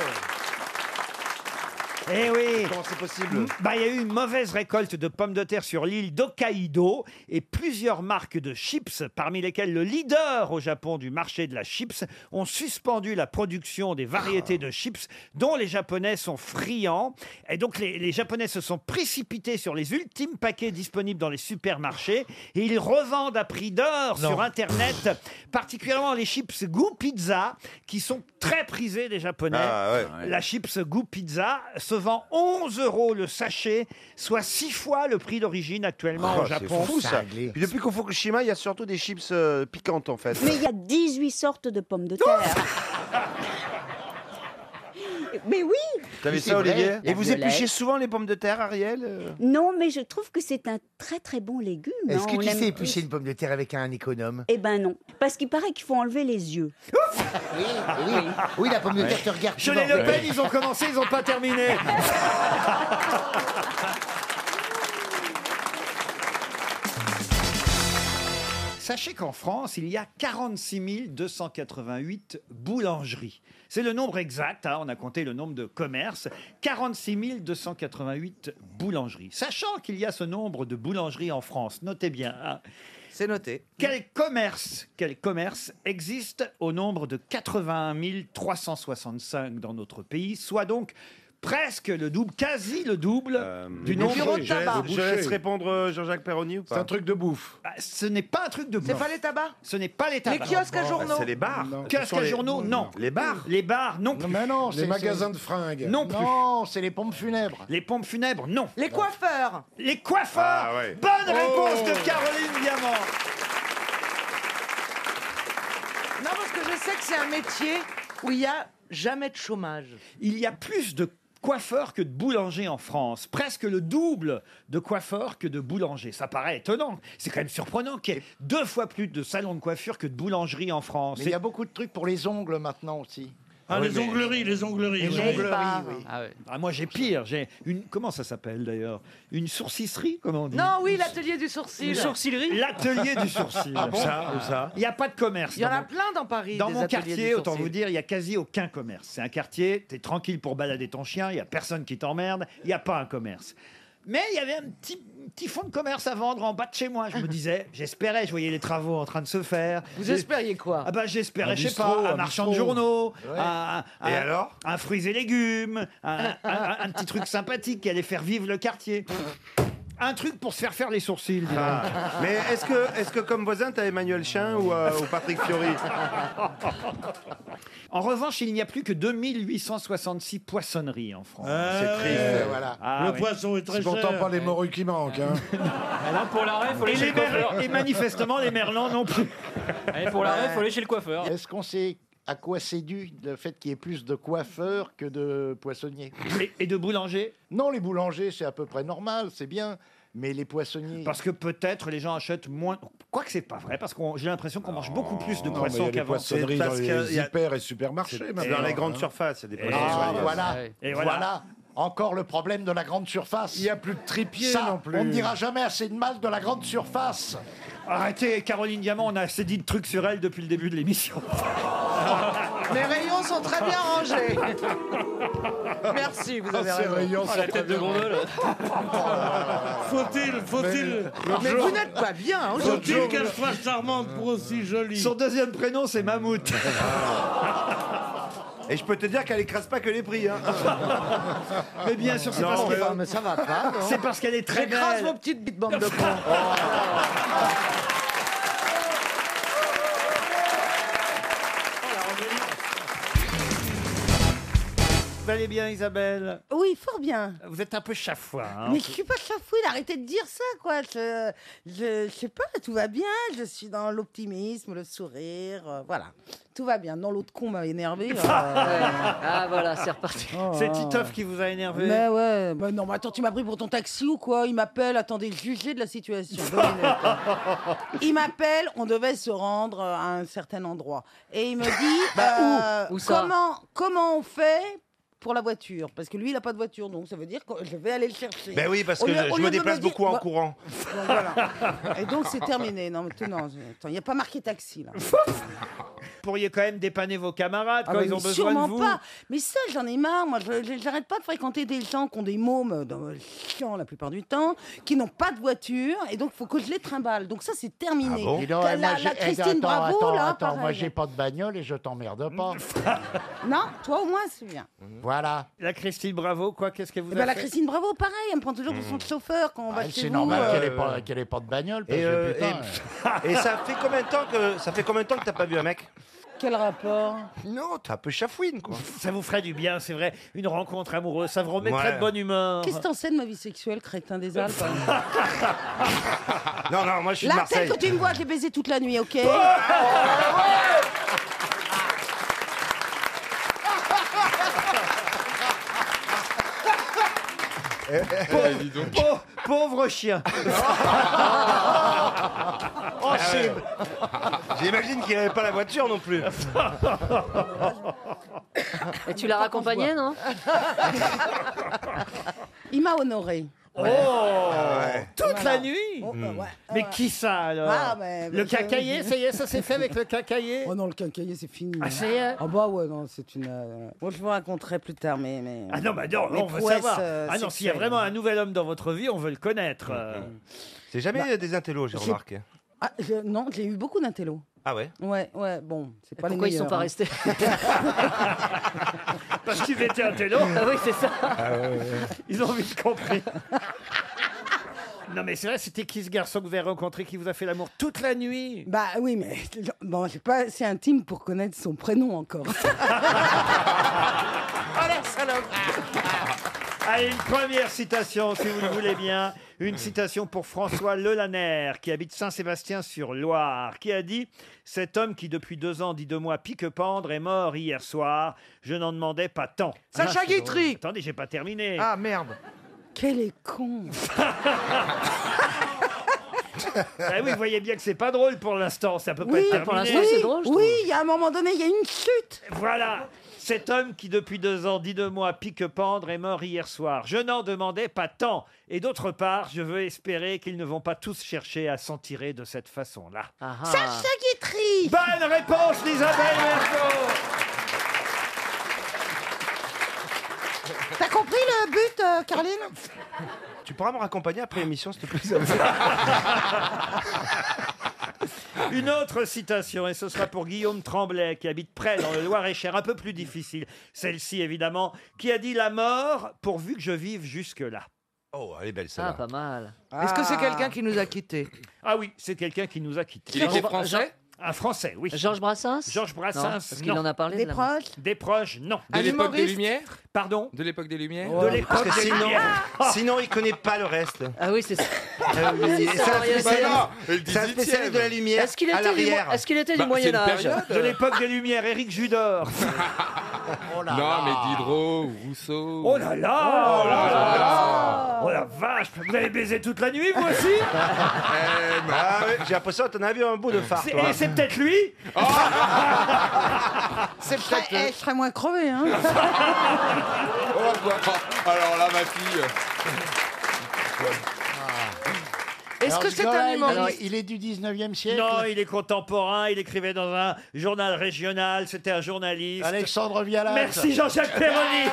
Eh oui. Comment c'est possible? Bah, il y a eu une mauvaise récolte de pommes de terre sur l'île d'Hokkaido et plusieurs marques de chips, parmi lesquelles le leader au Japon du marché de la chips, ont suspendu la production des variétés de chips dont les Japonais sont friands. Et donc les, les Japonais se sont précipités sur les ultimes paquets disponibles dans les supermarchés et ils revendent à prix d'or Non. sur Internet, particulièrement les chips goût pizza qui sont très prisés des Japonais. Ah ouais. La chips goût pizza se vend onze euros le sachet, soit six fois le prix d'origine actuellement Oh, au c'est Japon. fou ça. Cinglé. Puis depuis qu'on Fukushima, il y a surtout des chips euh, piquantes en fait. Mais il y a dix-huit sortes de pommes de terre. Mais oui. T'avais c'est ça, vrai. Olivier? La Et vous violette. épluchez souvent les pommes de terre, Ariel? euh Non, mais je trouve que c'est un très très bon légume. Est-ce hein. que On tu aime- sais éplucher une pomme de terre avec un économe? Eh ben non. Parce qu'il paraît qu'il faut enlever les yeux. Oui, oui. Oui, la pomme de terre te regarde. Je tu les vois. Le Pen, ils ont commencé, ils n'ont pas terminé. Sachez qu'en France, il y a quarante-six mille deux cent quatre-vingt-huit boulangeries. C'est le nombre exact, hein, on a compté le nombre de commerces. quarante-six mille deux cent quatre-vingt-huit boulangeries. Sachant qu'il y a ce nombre de boulangeries en France, notez bien, hein, C'est noté. quel commerce, quel commerce existe au nombre de quatre-vingt-un mille trois cent soixante-cinq dans notre pays, soit donc presque le double, quasi le double du le nombre. bureau de tabac. Je laisse répondre euh, Jean-Jacques Perroni ou pas? C'est un truc de bouffe. Ah, ce n'est pas un truc de C'est bouffe. pas les tabacs? Ce n'est pas les tabacs. Les kiosques à journaux? C'est les bars. Non. Kiosques Ce sont à les- journaux, non. Les bars. Les bars, non Non, plus. mais non, Les c'est magasins de fringues. Non plus. Non, c'est les pompes funèbres. Les pompes funèbres, non. Les coiffeurs? Les coiffeurs. Ah ouais. Bonne réponse Oh. de Caroline Diamant. Non, parce que je sais que c'est un métier où il y a jamais de chômage. Il y a plus de coiffeurs que de boulangers en France. Presque le double de coiffeurs que de boulangers. Ça paraît étonnant. C'est quand même surprenant qu'il y ait deux fois plus de salons de coiffure que de boulangeries en France. Mais il y a beaucoup de trucs pour les ongles maintenant aussi. Ah, Oui, les mais- ongleries, les ongleries. Les oui. ongleries, oui. Ah ouais. Ah, moi j'ai pire, j'ai une comment ça s'appelle d'ailleurs? Une sourcillerie, comment on dit? Non, oui, l'atelier du sourcil. Une sourcillerie? L'atelier du sourcil. Ah bon? Ça, Où ça Il n'y a pas de commerce. Il y en dans a mon- plein dans Paris. Dans des mon ateliers quartier, du autant sourcil. vous dire, il n'y a quasi aucun commerce. C'est un quartier, tu es tranquille pour balader ton chien, il n'y a personne qui t'emmerde, il n'y a pas un commerce. Mais il y avait un petit, petit fonds de commerce à vendre en bas de chez moi. Je me disais, j'espérais, je voyais les travaux en train de se faire. Vous J'ai- espériez quoi? Ah bah j'espérais, Un je sais bistrot, pas, un un marchand de bistrot. journaux, Ouais. un, un- Et un- alors un fruits et légumes, un, un- un petit truc sympathique qui allait faire vivre le quartier. Un truc pour se faire faire les sourcils. dis donc. Ah. Mais est-ce que, est-ce que comme voisin, t'as Emmanuel Chin ou, euh, ou Patrick Fiori? En revanche, il n'y a plus que deux mille huit cent soixante-six poissonneries en France. Ah, C'est triste, ouais. voilà. Ah, Le oui. poisson est très C'est pourtant cher. pas les morues qui manquent. Hein. Ah non, pour l'arrêt, il faut aller Et, chez les le coiffeur. mer- et manifestement, les merlans non plus. Allez, pour l'arrêt, il faut aller chez le coiffeur. Est-ce qu'on sait à quoi c'est dû le fait qu'il y ait plus de coiffeurs que de poissonniers? Et, et de boulangers? Non, les boulangers, c'est à peu près normal, c'est bien. Mais les poissonniers... Parce que peut-être les gens achètent moins. Quoique c'est pas vrai, parce que j'ai l'impression qu'on mange beaucoup plus de Non, mais il y poissons a des qu'avant. poissonneries C'est dans parce les qu'il y a- hyper et supermarchés. C'est maintenant, dans les hein. grandes surfaces, il y a des poissons. Ah, Ouais. voilà. Et voilà. voilà. Encore le problème de la grande surface. Il n'y a plus de tripier Ça, non plus. on ne dira jamais assez de mal de la grande surface. Arrêtez, Caroline Diamant, on a assez dit de trucs sur elle depuis le début de l'émission. Les rayons sont très bien rangés. Merci, vous avez Ah, ces raison. rayons Oh, sont la très tête de bien. gondole. Faut-il, faut-il, Mais vous n'êtes pas bien hein, aujourd'hui. faut-il qu'elle soit charmante pour aussi jolie? Son deuxième prénom, c'est Mammouth. Et je peux te dire qu'elle écrase pas que les prix. Hein. Mais bien sûr, c'est Non, parce mais- qu'elle Mais ça va pas, non? c'est parce qu'elle est très J'écrase belle. vos petites bites bandes de cons. Vous allez bien, Isabelle? Oui, fort bien. Vous êtes un peu chafouin. hein. Mais je suis pas chafouine, arrêtez de dire ça, quoi. Je, je, je sais pas, tout va bien. Je suis dans l'optimisme, le sourire, euh, voilà. Tout va bien. Non, l'autre con m'a énervé. euh, Ah voilà, c'est reparti. oh, C'est oh. Titoff qui vous a énervé. Mais ouais, bah non, mais attends, tu m'as pris pour ton taxi ou quoi? Il m'appelle, attendez, jugez de la situation. Deux minutes. Il m'appelle, on devait se rendre à un certain endroit. Et il me dit, euh, où Où ça comment, comment on fait pour la voiture? Parce que lui, il n'a pas de voiture, donc ça veut dire que je vais aller le chercher. Ben oui, parce Au que lieu- je, au je lieu me de déplace dire- beaucoup en Bah, courant. donc voilà. Et donc c'est terminé. Non, mais non, attends, il n'y a pas marqué taxi là. Vous pourriez quand même dépanner vos camarades Ah quand bah, ils ont mais besoin sûrement de vous. pas. Mais ça, j'en ai marre. Moi, je- je- j'arrête pas de fréquenter des gens qui ont des mômes dans chiants la plupart du temps, qui n'ont pas de voiture, et donc il faut que je les trimballe. Donc ça, c'est terminé. Dis donc, La, eh, moi, la j'ai- eh, Christine attends, Bravo, attends, là, attends, moi pareil. j'ai pas de bagnole et je t'emmerde pas. Non, toi au moins, c'est bien. Voilà. La Christine Bravo, quoi, qu'est-ce qu'elle vous Eh a ben, la fait Christine Bravo, pareil, elle me prend toujours pour son chauffeur quand on va Ah, chez c'est vous. normal euh, qu'elle ait pas, qu'elle ait pas de bagnole. Parce Et, que, euh, putain, et- et ça fait combien de temps que ça fait combien de temps que t'as pas vu un mec? Quel rapport? Non, t'es un peu chafouine, quoi. Ça vous ferait du bien, c'est vrai. Une rencontre amoureuse, ça vous remettrait Ouais. de bonne humeur. Qu'est-ce que t'en sais de ma vie sexuelle, crétin des Alpes? Non, non, moi je suis de La Marseille. tête que tu me vois, je l'ai baisé toute la nuit, ok? Pauvre, pauvre- pauvre chien. Oh, c'est- J'imagine qu'il avait pas la voiture non plus. Et tu l'as raccompagné, non? Il m'a honoré. Oh, toute Voilà. la nuit. Oh, euh, ouais, Mais ouais. qui ça alors? Ah, mais- Le mais- cacaillé, ça y est, ça s'est fait avec le cacaillé. Oh non, le quincailler, c'est fini. Ah, ça y est. Ah bah ouais, non, c'est une... euh, Moi, je vous raconterai plus tard, mais... mais... Ah non, bah non, mes on veut prouesses, savoir. euh, Ah non, s'il y a sexuelles. vraiment un nouvel homme dans votre vie, on veut le connaître. euh. C'est jamais Bah, des intellos, j'ai j'ai- remarqué. Ah, je- non, j'ai eu beaucoup d'intello. Ah ouais? Ouais, ouais, bon, c'est pas les Pourquoi ils sont meilleurs, pas hein. restés? Parce qu'ils étaient un télo. Ah oui, c'est ça. Ils ont vite compris. Non mais c'est vrai, c'était qui ce garçon que vous avez rencontré qui vous a fait l'amour toute la nuit? Bah oui, mais bon, c'est pas assez intime pour connaître son prénom encore. Allez, une première citation, si vous le voulez bien. Une citation pour François Lelaner, qui habite Saint-Sébastien-sur-Loire, qui a dit « Cet homme qui, depuis deux ans, dit de moi pique-pendre, est mort hier soir. Je n'en demandais pas tant. » Sacha Ah, Guitry. Attendez, j'ai pas terminé. Ah merde. Quel est con. Ah oui, vous voyez bien que c'est pas drôle pour l'instant. Ça peut pas Oui, être pour terminé. l'instant, oui, c'est drôle, je oui, il y a un moment donné, il y a une chute. Voilà. Cet homme qui, depuis deux ans, dit de moi pique-pendre, est mort hier soir. Je n'en demandais pas tant. Et d'autre part, je veux espérer qu'ils ne vont pas tous chercher à s'en tirer de cette façon-là. Ah, ah. Sacha Guitry. Bonne réponse d'Isabelle Mergo. T'as compris le but, euh, Caroline? Tu pourras me raccompagner après l'émission, s'il te plaît? Une autre citation, et ce sera pour Guillaume Tremblay, qui habite près dans le Loir-et-Cher, un peu plus difficile. Celle-ci, évidemment, qui a dit « La mort, pourvu que je vive jusque-là ». Oh, elle est belle Ah, celle-là. pas mal. Est-ce que c'est quelqu'un qui nous a quittés? Ah oui, c'est quelqu'un qui nous a quittés. Il était français? Un Français, oui. Georges Brassens? Georges Non, Brassens, parce qu'il non. en a parlé. Des de la- proches? Des proches, non. De l'époque des humoriste? Lumières? Pardon? De l'époque des Lumières? De l'époque Parce que des sinon, Lumières. sinon, il connaît pas le reste. Ah oui, c'est ça. Euh, oui, C'est c'est un ça, rien spécialiste- dire. Et le c'est un spécialiste de la lumière Est-ce qu'il à était, du, mo- l'arrière. est-ce qu'il était Bah, du c'est une Moyen-Âge? période. De l'époque des Lumières, Éric Judor. Oh là Non, là. mais Diderot, Rousseau. Oh là là, oh là là. Oh la vache, vous avez baisé toute la nuit, vous aussi? Eh, bah, Ah oui, j'ai l'impression que t'en as vu un bout de phare, C'est- toi. Et c'est peut-être lui? C'est peut-être. Eh, je serais moins crevé, hein. oh, bah, alors là, ma fille. Est-ce Alors, que ce c'est gars-là, un il- humoriste? alors, il est du dix-neuvième siècle. Non, il est contemporain, il écrivait dans un journal régional, c'était un journaliste. Alexandre Vialat. Merci Jean-Jacques Perroni.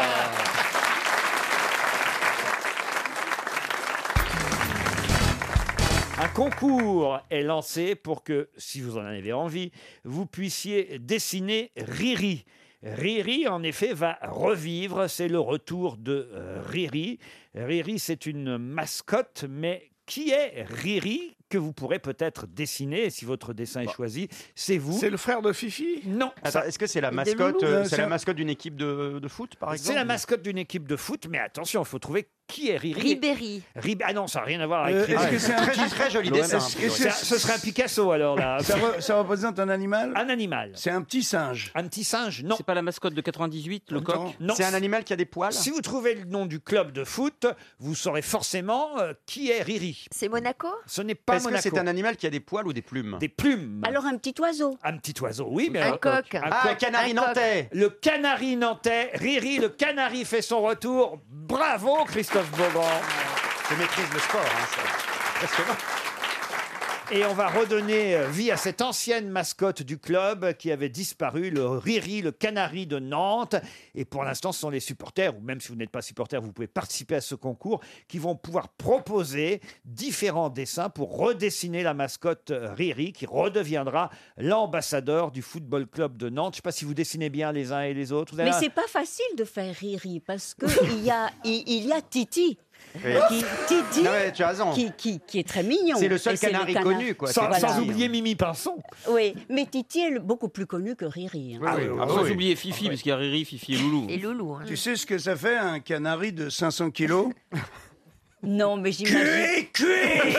Un concours est lancé pour que, si vous en avez envie, vous puissiez dessiner Riri. Riri, en effet, va revivre. C'est le retour de euh, Riri. Riri, c'est une mascotte, mais qui est Riri que vous pourrez peut-être dessiner, si votre dessin est choisi, c'est vous. C'est le frère de Fifi? Non. Attends, ça- est-ce que c'est la Des mascotte, loulous. euh, Euh, c'est c'est la un- mascotte d'une équipe de, de foot, par exemple? C'est la mascotte d'une équipe de foot, mais attention, il faut trouver qui est Riri. Ribéry. Rib- Ah non, ça n'a rien à voir avec Euh, Riri. est-ce que c'est un Très, petit- très joli L'O M, dessin. est-ce que Ça- c'est- Ce serait un Picasso alors là. Ça, re- ça représente un animal? Un animal. C'est un petit singe. Un petit singe, non. C'est pas la mascotte de quatre-vingt-dix-huit, le Attends. coq? Non. C'est un animal qui a des poils? Si vous trouvez le nom du club de foot, vous saurez forcément euh, qui est Riri. C'est Monaco? Ce n'est pas Est-ce que Monaco. c'est un animal qui a des poils ou des plumes? Des plumes. Alors un petit oiseau. Un petit oiseau, oui, mais Un alors- coq. Ah, un canari Un coq. nantais! Le canari nantais, Riri, le canari fait son retour. Bravo Christophe Beaugrand. Je maîtrise le sport, hein, c'est impressionnant. Et on va redonner euh, vie à cette ancienne mascotte du club qui avait disparu, le Riri, le canari de Nantes. Et pour l'instant, ce sont les supporters, ou même si vous n'êtes pas supporter, vous pouvez participer à ce concours, qui vont pouvoir proposer différents dessins pour redessiner la mascotte euh, Riri, qui redeviendra l'ambassadeur du Football Club de Nantes. Je ne sais pas si vous dessinez bien les uns et les autres. Vous avez Mais un- c'est pas facile de faire Riri parce que il y a il, il y a Titi. Oui. Qui, Titi, Non, mais tu as raison. qui, qui, qui est très mignon. C'est le seul Et c'est canari canard- connu, quoi. Sans, Voilà. sans oublier Mimi Pinson. Oui, mais Titi est le- beaucoup plus connu que Riri. hein. Ah oui, oui, Après, oui. vous oubliez Fifi, parce qu'il y a Riri, Fifi et Loulou. Et Loulou. hein. Tu sais ce que ça fait un canari de cinq cents kilos? Non, mais j'imagine. Cué, cué.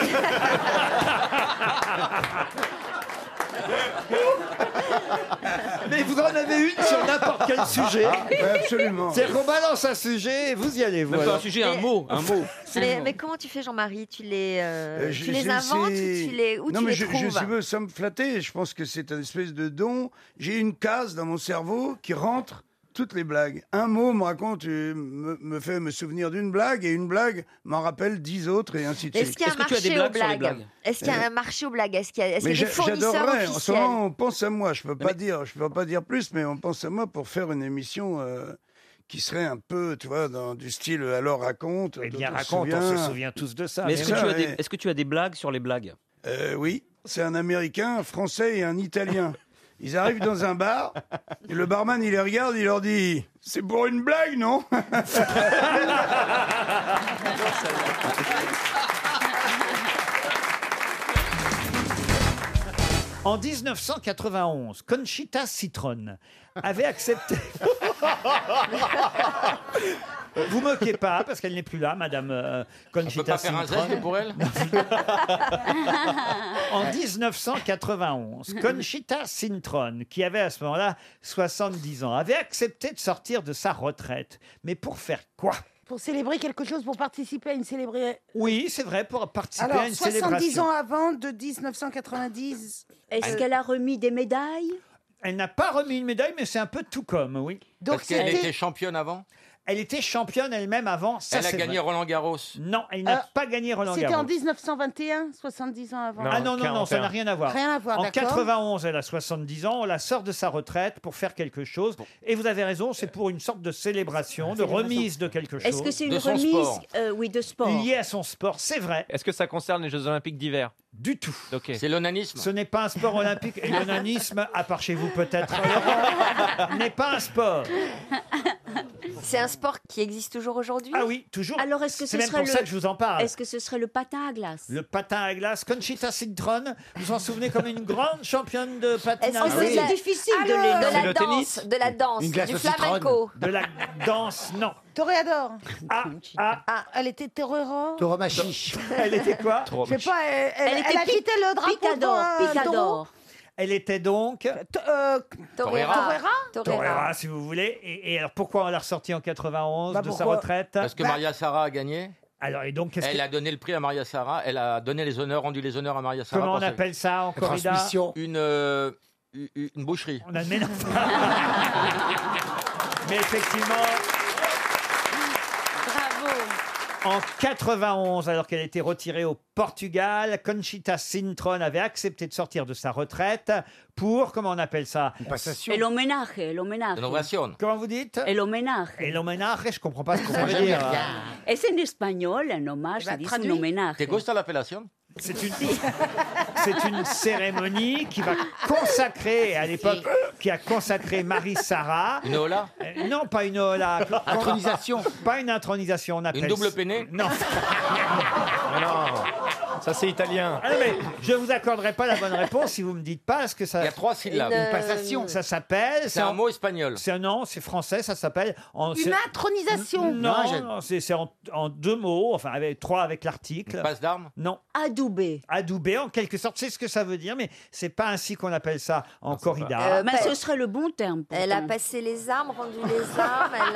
Mais vous en avez une sur n'importe quel sujet. Ouais, absolument. C'est-à-dire qu'on balance un sujet et vous y allez. Vous, Même pas alors. un sujet, un Mais- mot, un mot. Mais, mais comment tu fais, Jean-Marie? Tu les, euh, Euh, tu je- les c'est- inventes ou c'est- tu les, où non, tu mais les je, trouves? je veux ça me flatter. Je pense que c'est un espèce de don. J'ai une case dans mon cerveau qui rentre toutes les blagues. Un mot me raconte, euh, me, me fait me souvenir d'une blague et une blague m'en rappelle dix autres et ainsi de Est-ce suite. qu'il y a un Est-ce que tu as des marché aux blagues sur les blagues? blagues Est-ce qu'il y a un marché aux blagues? Est-ce qu'il y a, est-ce Mais qu'il y a des j'a- fournisseurs j'adorerais. En ce officiels? moment, on pense à moi. Je peux pas dire, je peux pas dire plus, mais on pense à moi pour faire une émission euh, qui serait un peu, tu vois, dans du style alors raconte. Eh bien, on raconte, on souvient. se souvient tous de ça. Mais est-ce que, ça, tu as des- ouais. est-ce que tu as des blagues sur les blagues? Euh, oui, c'est un Américain, un Français et un Italien. Ils arrivent dans un bar, et le barman il les regarde, il leur dit « C'est pour une blague, non ?» En dix-neuf cent quatre-vingt-onze, Conchita Citron avait accepté. Vous moquez pas parce qu'elle n'est plus là, Madame euh, Conchita On peut pas faire un Citron. geste pour elle? En dix-neuf cent quatre-vingt-onze, Conchita Citron, qui avait à ce moment-là soixante-dix ans, avait accepté de sortir de sa retraite. Mais pour faire quoi? Pour célébrer quelque chose, pour participer à une célébration. Oui, c'est vrai, pour participer Alors, à une soixante-dix célébration. ans avant, de dix-neuf cent quatre-vingt-dix. Est-ce qu'elle a remis des médailles? Elle n'a pas remis une médaille, mais c'est un peu tout comme, oui. Parce qu'elle était championne avant? Elle était championne elle-même avant. Ça, Elle a c'est gagné vrai. Roland Garros? Non, elle n'a Euh, pas gagné Roland C'était Garros. en dix-neuf cent vingt et un, soixante-dix ans avant. Ah non, non, non, ça n'a rien à voir. Rien à voir, En d'accord. quatre-vingt-onze, elle a soixante-dix ans, on la sort de sa retraite pour faire quelque chose. Et vous avez raison, c'est pour une sorte de célébration, de remise de quelque chose. Est-ce que c'est une remise euh, oui, de sport? Liée à son sport, c'est vrai. Est-ce que ça concerne les Jeux Olympiques d'hiver? Du tout. Ok. C'est l'onanisme? Ce n'est pas un sport olympique. Et l'onanisme, à part chez vous peut-être, Laurent, n'est pas un sport. C'est un sport qui existe toujours aujourd'hui? Ah oui, toujours. Alors, est-ce que C'est ce même serait pour le... ça que je vous en parle. Est-ce que ce serait le patin à glace? Le patin à glace, Conchita Cintron, vous vous en souvenez comme une grande championne de patinage. Est-ce que c'est difficile de, Alors, les- c'est de la le danse, tennis. de la danse, Une glace du au citron. flamenco? De la danse, non. Toréador. Ah, ah. Ah, elle était terrorant. Tauromachiche. Elle était quoi? Je sais pas, elle, elle, Elle était elle agitait pic- le drapeau picador, d'un picador. taureau. Elle était donc Euh, Torreira. Torreira, si vous voulez. Et, et alors pourquoi on l'a ressortie en quatre-vingt-onze Bah, de sa pourquoi retraite? Parce que Maria Sarah a gagné. Alors et donc qu'est-ce Elle que- a donné le prix à Maria Sarah. Elle a donné les honneurs, rendu les honneurs à Maria Sarah. Comment on pour sa- appelle ça en corrida? Une, euh, une, une boucherie. On a mais, non. Mais effectivement. En quatre-vingt-onze, alors qu'elle était retirée au Portugal, Conchita Cintron avait accepté de sortir de sa retraite pour, comment on appelle ça? Une passation. El homenaje, el homenaje. Comment vous dites? El homenaje. El homenaje, je comprends pas ce que ça veut Jamais dire. rien. Es en español, un hommage, se dice un homenaje. ¿Te gusta la apelación? C'est une, c'est une cérémonie qui va consacrer, à l'époque, qui a consacré Marie Sarah. Une hola? Euh, Non, pas une hola. Intronisation. Pas une intronisation, on appelle Une double ça- peinée? Non. Non, ça c'est italien. Ah non, mais je vous accorderai pas la bonne réponse si vous me dites pas ce que ça. Il y a trois syllabes. Une, Une passation. Ça s'appelle. C'est un mot espagnol. C'est un nom, c'est français, ça s'appelle. En, Une c'est- intronisation. Non, Non, je- non, c'est c'est en, en deux mots, enfin avec trois avec l'article. Une passe d'armes? Non. Adoubé. Adoubé, en quelque sorte, c'est ce que ça veut dire, mais c'est pas ainsi qu'on appelle ça en corrida. Euh, Mais ce serait le bon terme. Elle a passé les armes, rendu les armes, elle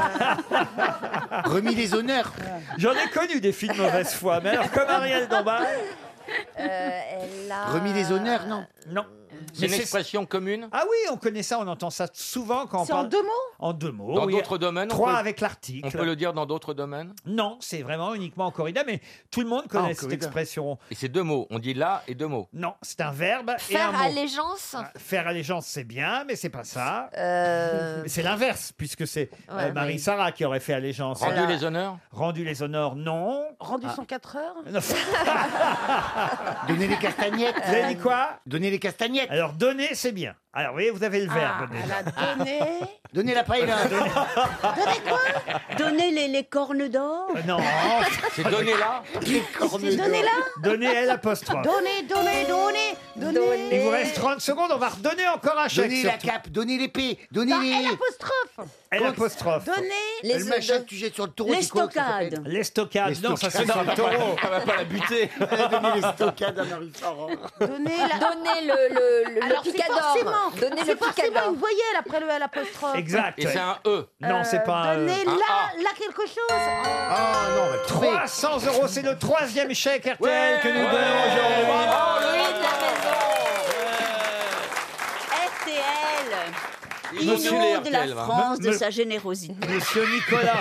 a... Remis les honneurs. J'en ai connu des filles de mauvaise foi, mais alors comme Ariel Dombal. Euh, elle a... Remis les honneurs, non. Non. C'est une expression commune? Ah oui, on connaît ça, on entend ça souvent quand on C'est en parle. deux mots? En deux mots. Dans oui. d'autres domaines? on Trois peut- avec l'article. On peut le dire dans d'autres domaines? Non, c'est vraiment uniquement en corrida, mais tout le monde connaît Ah, en cette corrida. expression. Et c'est deux mots. On dit là et deux mots. Non, c'est un verbe et un Faire mot. allégeance? Ah, Faire allégeance, c'est bien, mais c'est pas ça. Euh, Mais c'est l'inverse, puisque c'est euh, Ouais, Marie oui. Sarah qui aurait fait allégeance. Rendu Elle a- les honneurs? Rendu les honneurs, non. Rendu Ah. son quatre heures? Non. Donner les castagnettes. Vous avez dit quoi? Donner les castagnettes. Alors, donner, c'est bien. Alors, vous voyez, vous avez le verbe. Ah, déjà. elle a donné. Donner la paille. là. Donner quoi? Donner les, les cornes d'or? Euh, Non. C'est donner là? C'est donner là? Donner L apostrophe. Donner, donner, donner, donner. Il vous reste trente secondes, on va redonner encore un chèque. Donner la surtout. cape. Donner l'épée. Donner Non, les. L apostrophe. L apostrophe. Donner. Les le machin que tu jettes sur le taureau. Les c'est quoi que ça stockades. s'appelle Les stockades. Les Non, ça c'est stockades. sur le taureau. On va pas la buter. Elle a donné les stockades à Marie Sarah. Donner la. Donner le, le, le, Alors, le c'est picador. forcément, Donner c'est le forcément picador. une voyelle après le L apostrophe. Exact. Et c'est un E. Non, c'est pas un. Donner E. Un là, là quelque chose. Ah non, on va le trouver. trois cents euros, c'est le troisième chèque R T L Ouais, que nous ouais, donnons aujourd'hui. bravo, Louis de la maison. R T L. Ils ont su les Inonde la R T L, va. France de Me- sa générosité. Monsieur Nicolas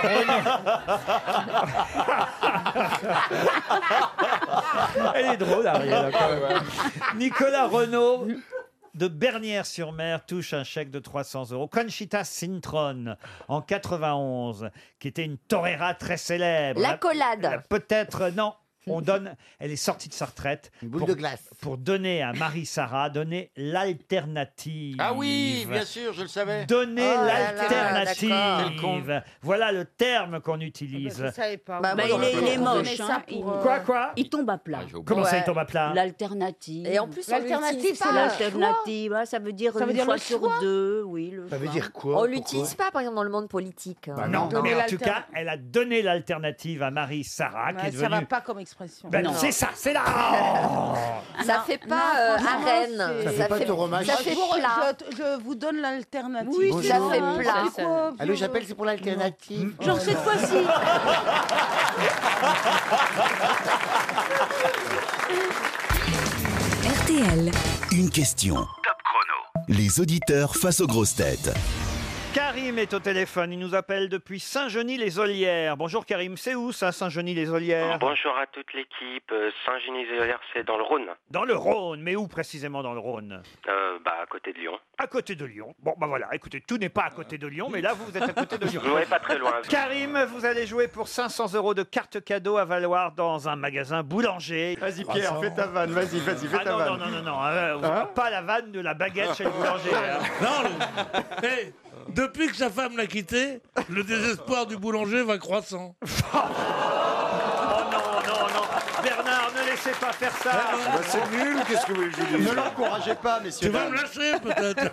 Renaud. Elle est drôle, Ariel. quand même. Nicolas Renaud de Bernières-sur-Mer touche un chèque de trois cents euros. Conchita Cintron, en quatre-vingt-onze, qui était une torera très célèbre. L'accolade. Peut-être, non. On donne, elle est sortie de sa retraite Une boule pour, de glace. pour donner à Marie Sarah, donner l'alternative. Ah oui, bien sûr, je le savais. Donner Oh là là, l'alternative. d'accord. Quel con. Voilà le terme qu'on utilise. Je savais pas. Bah, Bah, moi, il, est, il est On moche. donnait hein. ça Il, pour, euh, Quoi, quoi il tombe à plat. Ah, j'ai oublié. Comment ça, Ouais. il tombe à plat? L'alternative. Et en plus, on L'alternative, l'utilise c'est pas. la- L'alternative, ah, ça veut dire Ça veut une dire fois le sur choix. deux, oui. Le Ça veut choix. dire quoi? On Pourquoi l'utilise pas, par exemple, dans le monde politique. Bah Non, non. mais en Donner tout l'alter- cas, elle a donné l'alternative à Marie Sarah, qui Ouais, est ça va devenue. pas comme expression. Ben, Non. c'est ça, c'est là. Ça Non, fait non, pas euh, franchement, arène. c'est- Ça fait pas tauromachie. Ça fait Bonjour, plat. je, je vous donne l'alternative. Oui, Bonjour. Ça fait hein, plat. c'est quoi, Allô, vieux- j'appelle, c'est pour l'alternative. Genre cette fois-ci. R T L. Une question. Top chrono. Les auditeurs face aux grosses têtes. Karim est au téléphone, il nous appelle depuis Saint-Genis-les-Olières. Bonjour Karim, c'est où ça, Saint-Genis-les-Olières? Bonjour à toute l'équipe. Euh, Saint-Genis-les-Olières, c'est dans le Rhône. Dans le Rhône, mais où précisément dans le Rhône? Euh, bah, à côté de Lyon. À côté de Lyon. Bon, bah voilà, écoutez, tout n'est pas à côté de Lyon, mais là, vous, vous êtes à côté de Lyon. Ouais, pas très loin. Karim, vous allez jouer pour cinq cents euros de cartes cadeaux à valoir dans un magasin boulanger. Vas-y, Pierre, fais ta vanne. Vas-y, vas-y, fais Ah ta non, vanne. non, non, non, non, euh, Hein pas la vanne de la baguette chez le boulanger. hein. Non, le- hey, de Depuis que sa femme l'a quitté, le désespoir du boulanger va croissant. Oh non, non, non. Bernard, ne laissez pas faire ça. Bah, c'est nul, qu'est-ce que vous voulez que je dise? Ne l'encouragez pas, messieurs. Tu vas me lâcher, peut-être.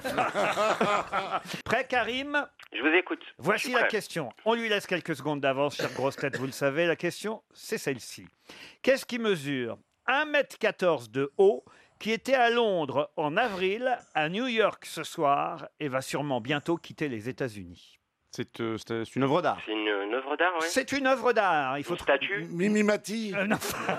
Prêt, Karim? Je vous écoute. Je Voici suis la prêt. question. On lui laisse quelques secondes d'avance, chère grosse tête, vous le savez. La question, c'est celle-ci. Qu'est-ce qui mesure un mètre quatorze de haut, qui était à Londres en avril, à New York ce soir, et va sûrement bientôt quitter les États-Unis? C'est euh, c'est- c'est une œuvre d'art. C'est une, une œuvre d'art, oui. C'est une œuvre d'art. Il faut Une statue, Mimimati. Euh, non.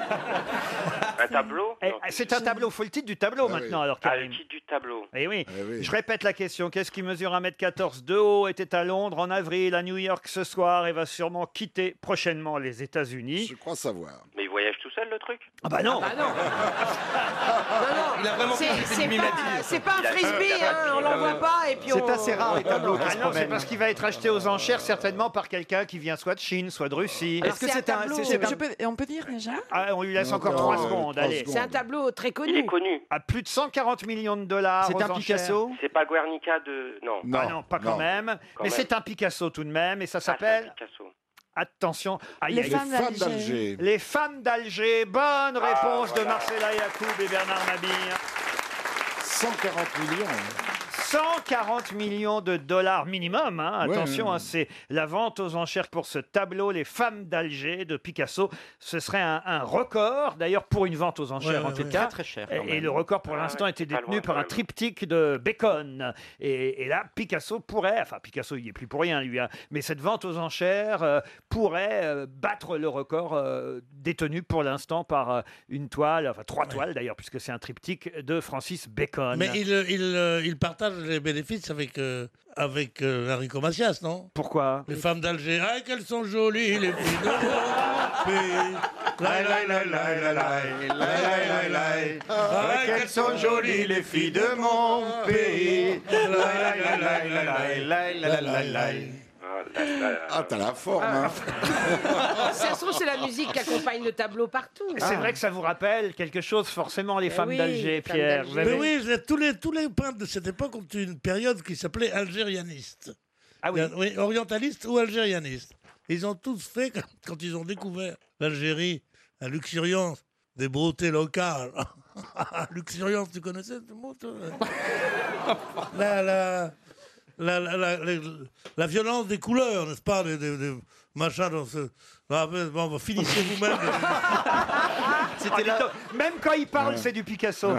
un tableau. Eh, Non. C'est un tableau. Faut le titre du tableau Ah maintenant, oui. alors, Ah, le Karim. titre du tableau. Eh oui. Eh oui. Je répète la question. Qu'est-ce qui mesure un mètre quatorze de haut, était à Londres en avril, à New York ce soir, et va sûrement quitter prochainement les États-Unis? Je crois savoir. Mais il voyage tout seul, le truc? Ah bah non. Ah bah non. Non, non. Il a vraiment C'est- compris que c'est c'était pas, mimati. c'est pas un Il a- frisbee, il a- hein, on il a- l'envoie pas et puis on... C'est assez rare, les tableaux qui Ah se non, c'est promènent. parce qu'il va être acheté aux enchères certainement par quelqu'un qui vient soit de Chine, soit de Russie. Alors, Est-ce que c'est c'est un un... tableau. c'est- Je c'est un- Je peux- et on peut dire déjà Ah, on lui laisse Non, encore non, trois euh, secondes. trois Allez. secondes. C'est un tableau très Il est connu. connu. À plus de cent quarante millions de dollars. C'est aux un enchères. Picasso? C'est pas Guernica de... Non. Non, Ah non, pas quand non. même. Quand Mais même. c'est un Picasso tout de même, et ça Ah, c'est un s'appelle. Picasso. Attention. Aïe, Les aïe, Les femmes femmes d'Alger. d'Alger. Les femmes d'Alger. Bonne réponse voilà. de Marcella Yacoub et Bernard Mabille. cent quarante millions. cent quarante millions de dollars minimum. Hein. Ouais, Attention, ouais. hein, c'est la vente aux enchères pour ce tableau, Les femmes d'Alger de Picasso. Ce serait un, un record, d'ailleurs, pour une vente aux enchères Ouais, en ouais, tout ouais. cas. Très, très cher, quand Et, et même. le record pour Ah l'instant ouais, était c'est pas détenu loin, par quand un même. triptyque de Bacon. Et, et là, Picasso pourrait, enfin Picasso, il n'y est plus pour rien lui, hein, mais cette vente aux enchères euh, pourrait euh, battre le record euh, détenu pour l'instant par euh, une toile, enfin trois toiles d'ailleurs, puisque c'est un triptyque de Francis Bacon. Mais il, il, euh, il partage les bénéfices avec, euh, avec euh, Enrico Macias, non? Pourquoi? Les femmes d'Alger. Ah, qu'elles sont jolies, les filles de mon pays. Laï, laï, laï, laï, laï, laï, laï, laï, laï. Ah, qu'elles sont jolies, les filles de mon pays. Laï, laï, laï, laï, laï, laï, laï, laï, laï. Ah, là, là, là. Ah, t'as la forme, hein. Ça se trouve, c'est la musique qui accompagne le tableau partout. C'est vrai que ça vous rappelle quelque chose, forcément, les Eh femmes oui, d'Alger, femmes Pierre. d'Alger. Vous avez- Mais oui, c'est- tous les, tous les peintres de cette époque ont eu une période qui s'appelait algérianiste. Ah oui. Oui, orientaliste ou algérianiste. Ils ont tous fait, quand, quand ils ont découvert l'Algérie, la luxuriance des beautés locales. Luxuriance, tu connaissais ce mot, toi? la, la, la, la, la, la- la violence des couleurs, n'est-ce pas? Des, des- des machins dans ce... Ah, ben, bon, finissez vous-même. Ah, dis donc, même quand il parle, Ouais. c'est du Picasso.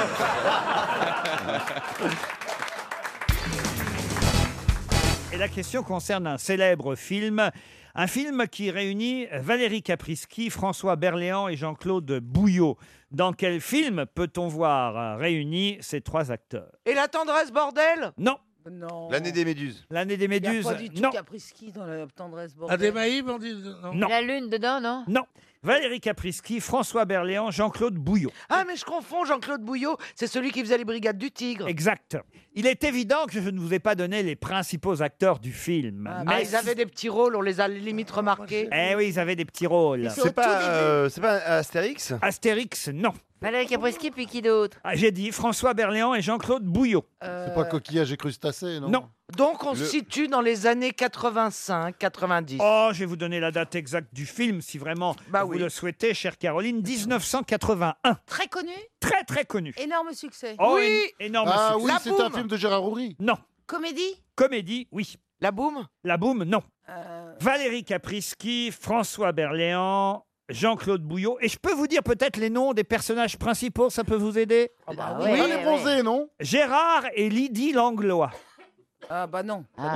Et la question concerne un célèbre film, un film qui réunit Valérie Caprisky, François Berléand et Jean-Claude Bouillot. Dans quel film peut-on voir réunis ces trois acteurs? Et la tendresse, bordel? Non. Non. L'année des Méduses. L'année des Il n'y a Méduses? pas du tout Non. Caprisky dans la tendresse bordel. Adémaïb, on dit non. Non. La lune dedans, non? Non. Valérie Caprisky, François Berléand, Jean-Claude Bouillot. Ah, mais je confonds, Jean-Claude Bouillot, c'est celui qui faisait les Brigades du Tigre. Exact. Il est évident que je ne vous ai pas donné les principaux acteurs du film. Ah, mais ils avaient des petits rôles, on les a limite remarqués. Eh oui, ils avaient des petits rôles. C'est pas, euh, c'est pas Astérix? Astérix, non. Valérie Caprisky, puis qui d'autre? Ah, j'ai dit François Berléand et Jean-Claude Bouillot. Euh, C'est pas coquillage et crustacés, non? Non. Donc on Le- se situe dans les années quatre-vingt-cinq quatre-vingt-dix. Oh, je vais vous donner la date exacte du film, si vraiment Bah vous oui. le souhaitez, chère Caroline. dix-neuf cent quatre-vingt-un. Très connu, Très, très connu. énorme succès. Oh, Oui. é- énorme Ah succès. oui, La c'est un Boum. film de Gérard Houry. Non. Comédie, Comédie, oui. La boum. La Boum, non. euh, Valérie Caprisky, François Berléand, Jean-Claude Bouillot. Et je peux vous dire peut-être les noms des personnages principaux, ça peut vous aider? bah oui. ouais, Ah, les ouais. bronzés, non? Gérard et Lydie Langlois. ah bah non. Ah.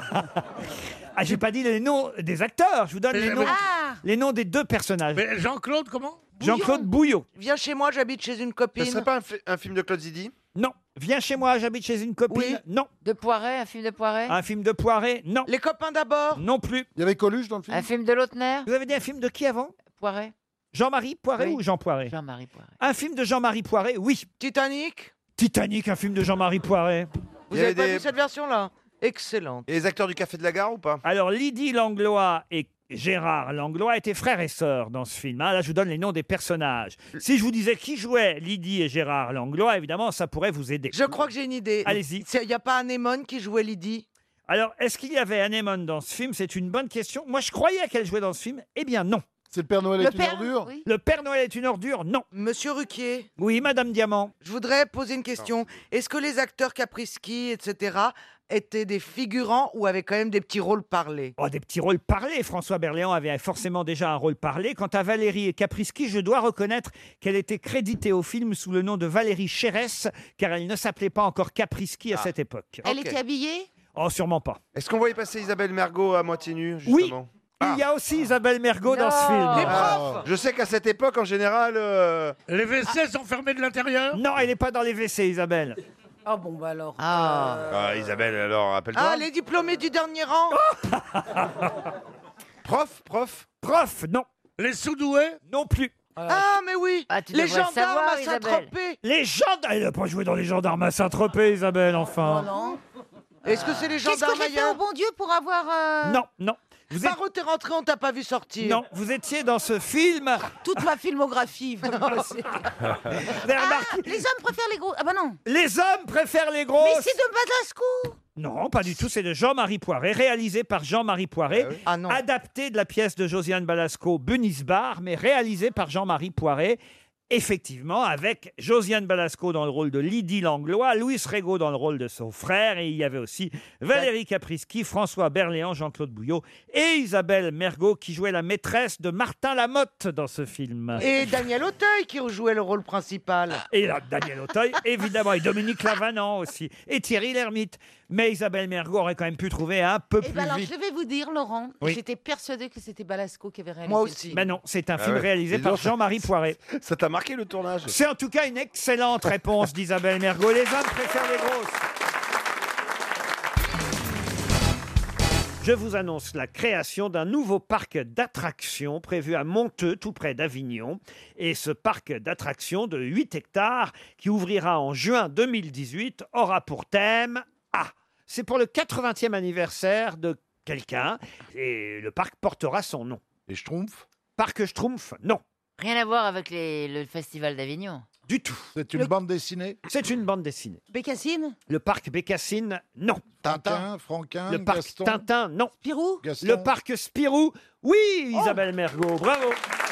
Ah, j'ai pas dit les noms des acteurs, je vous donne Mais- les mais- noms, Ah, les noms des deux personnages. Mais Jean-Claude, comment? Jean-Claude Bouillot. Viens chez moi, j'habite chez une Ce copine. serait pas un, fi- un film de Claude Zidi? Non. Viens chez moi, j'habite chez une copine. Oui. Non. De Poiret, un film de Poiret? Un film de Poiret. Non. Les copains d'abord. Non plus. Il y avait Coluche dans le film. Un film de Lautner? Vous avez dit un film de qui avant? Poiret? Jean-Marie Poiret Oui. ou Jean Poiret? Jean-Marie Poiret. Un film de Jean-Marie Poiret, oui. Titanic. Titanic, un film de Jean-Marie Poiret. Vous Il y avez avait pas des- vu cette version-là? Excellente. Et les acteurs du Café de la Gare ou pas? Alors, Lydie Langlois et Gérard Langlois étaient frères et sœurs dans ce film. Ah, là, je vous donne les noms des personnages. Si je vous disais qui jouait Lydie et Gérard Langlois, évidemment, ça pourrait vous aider. Je crois que j'ai une idée. Allez-y. Il n'y a pas Anémone qui jouait Lydie? Alors, est-ce qu'il y avait Anémone dans ce film? C'est une bonne question. Moi, je croyais qu'elle jouait dans ce film. Eh bien, non. C'est le Père Noël Le est une Père- ordure oui. Le Père Noël est une ordure? Non. Monsieur Ruquier, Oui, Madame Diamant. je voudrais poser une question. Est-ce que les acteurs Caprisky, et cetera, étaient des figurants ou avaient quand même des petits rôles parlés? Oh, des petits rôles parlés. François Berléand avait forcément déjà un rôle parlé. Quant à Valérie Caprisky, je dois reconnaître qu'elle était créditée au film sous le nom de Valérie Chérès, car elle ne s'appelait pas encore Caprisky à cette époque. Elle était habillée? Oh, sûrement pas. Est-ce qu'on voyait passer Isabelle Mergo à moitié nue, Oui. justement? Il y a aussi Isabelle Mergo dans ce film. Les profs Je sais qu'à cette époque, en général... euh, Les W C sont fermés de l'intérieur? Non, elle n'est pas dans les W C, Isabelle. Ah bon, bah alors. Ah. Ah, Isabelle, alors, rappelle-toi. Ah, les diplômés du dernier rang. Prof, prof. Prof, non. Les sous-doués? Non plus. Ah, mais oui. Ah, tu Les devrais le gendarmes savoir, à Isabelle. Saint-Tropez. Les gendarmes. Elle n'a pas joué dans les gendarmes à Saint-Tropez, Isabelle, enfin. Non. Est-ce que c'est les Qu'est-ce que gendarmes j'ai fait ailleurs? au bon Dieu pour avoir... euh, Non, non. Vous êtes... Paro, t'es rentré, on t'a pas vu sortir. Non, vous étiez dans ce film. Toute ma filmographie. Vous avez Ah, remarqué- les hommes préfèrent les gros... Ah bah non. Les hommes préfèrent les grosses. Mais c'est de Badasco. Non, pas du tout. C'est de Jean-Marie Poiret, réalisé par Jean-Marie Poiret, Ah non. adapté de la pièce de Josiane Balasco, Bunisbar, mais réalisé par Jean-Marie Poiret. Effectivement, avec Josiane Balasco dans le rôle de Lydie Langlois, Louis Rego dans le rôle de son frère, et il y avait aussi Valérie Caprisky, François Berléand, Jean-Claude Bouillot et Isabelle Mergo qui jouait la maîtresse de Martin Lamotte dans ce film. Et Daniel Auteuil qui jouait le rôle principal. Et là, Daniel Auteuil, évidemment, et Dominique Lavanant aussi, et Thierry Lhermitte. Mais Isabelle Mergo aurait quand même pu trouver un peu Eh plus ben alors, vite. je vais vous dire, Laurent, Oui. j'étais persuadée que c'était Balasco qui avait réalisé Moi le aussi. film. Ben non, c'est un Ah film ouais. réalisé Dis par donc. Jean-Marie Poiret. Ça t'a marqué le tournage? C'est en tout cas une excellente réponse d'Isabelle Mergo. Les hommes préfèrent les grosses. Je vous annonce la création d'un nouveau parc d'attractions prévu à Monteux, tout près d'Avignon. Et ce parc d'attractions de huit hectares, qui ouvrira en juin deux mille dix-huit, aura pour thème A. C'est pour le quatre-vingtième anniversaire de quelqu'un, et le parc portera son nom. Les Schtroumpfs? Parc Schtroumpf, non. Rien à voir avec les- le festival d'Avignon. Du tout. C'est une bande dessinée? C'est une bande dessinée. Bécassine? Le parc Bécassine, non. Tintin, Franquin, Le parc Gaston? Tintin, non. Spirou? Gaston? Le parc Spirou, oui, Isabelle Mergo, bravo.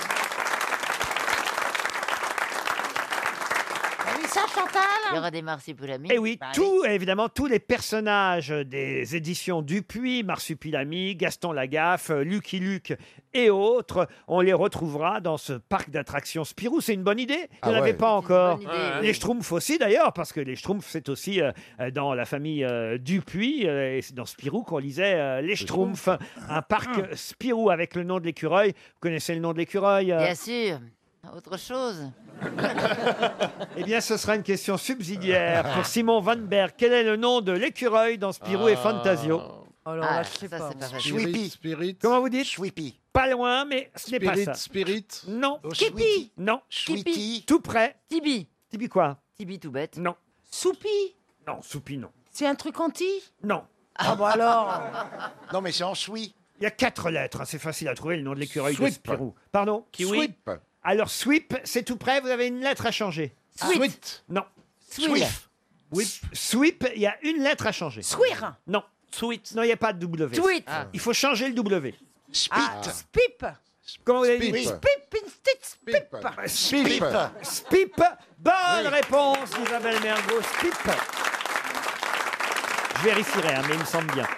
Ah oui, ça, Chantal? Il y aura des marsupilami. Et oui, Bah tout, évidemment, tous les personnages des éditions Dupuis, Marsupilami, Gaston Lagaffe, Lucky Luke et autres, on les retrouvera dans ce parc d'attractions Spirou. C'est une bonne idée. Ah Vous n'avez ouais. pas encore. bonne idée, Ouais. Les Schtroumpfs aussi, d'ailleurs, parce que les Schtroumpfs, c'est aussi euh, dans la famille euh, Dupuis. euh, et c'est dans Spirou qu'on lisait euh, les Schtroumpfs. Un parc Spirou avec le nom de l'écureuil. Vous connaissez le nom de l'écureuil euh Bien sûr. Autre chose. Eh bien, ce sera une question subsidiaire pour Simon Van Berg. Quel est le nom de l'écureuil dans Spirou et Fantasio? Alors Ah, là, je sais ça, pas. c'est moi. pas facile. Spirit, Chouipi. Spirit. Comment vous dites? Chouipi. Pas loin, mais ce n'est pas Spirit, ça. Spirit. Non. Oh, Kipi. Non. Chouiti. Tout près. Tibi. Tibi quoi? Tibi tout bête. Non. Soupi? Non, Soupi, non. C'est un truc anti? Non. Ah bon alors. Non, mais c'est en choui. Il y a quatre lettres. hein, C'est facile à trouver le nom de l'écureuil de Sweep. Spirou. Pardon? Sweep. Alors, Sweep, c'est tout près. Vous avez une lettre à changer. Sweet. Non. Swill. Sweep. Sweep, il y a une lettre à changer. Squire? Non. Sweet. Non, il n'y a pas de W. Tweet. Il faut changer le W. Spit. Ah, Spip. Comment vous avez dit? Spip. Spip, instit, spip. Spip. Spip. Bonne réponse d'Isabelle Mergo. Spip. Je vérifierai, hein, mais il me semble bien.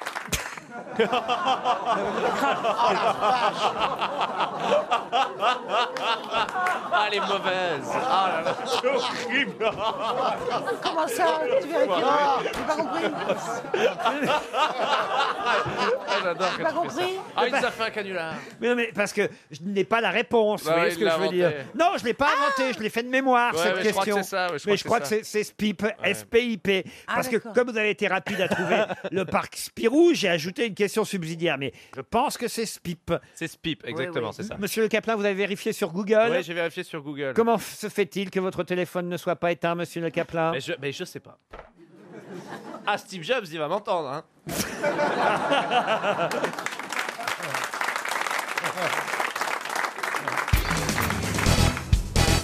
Ah, elle est mauvaise. Ah là là, c'est horrible. Comment ça? Tu vérifieras? J'ai pas compris. Ah, j'adore J'ai quand pas tu fais ça. compris. Ah, il nous a fait un canular. Mais non, mais parce que je n'ai pas la réponse. Bah vous voyez oui, ce il que je l'a veux dire? inventé. Non, je ne l'ai pas inventé. Je l'ai fait de mémoire, Ouais, cette mais je crois que question. c'est ça, ouais, je mais crois je que crois c'est que c'est c'est Spip, S P I P. Ah, Parce que d'accord. comme vous avez été rapide à trouver le parc Spirou, j'ai ajouté une question subsidiaire. Mais je pense que c'est Spip. C'est Spip, exactement, oui. c'est ça. Monsieur Le Caplin, vous avez vérifié sur Google? Oui, j'ai vérifié sur Google. Comment f- se fait-il que votre téléphone ne soit pas éteint, monsieur Le Caplin? Mais je, mais je sais pas. Ah, Steve Jobs, il va m'entendre, hein.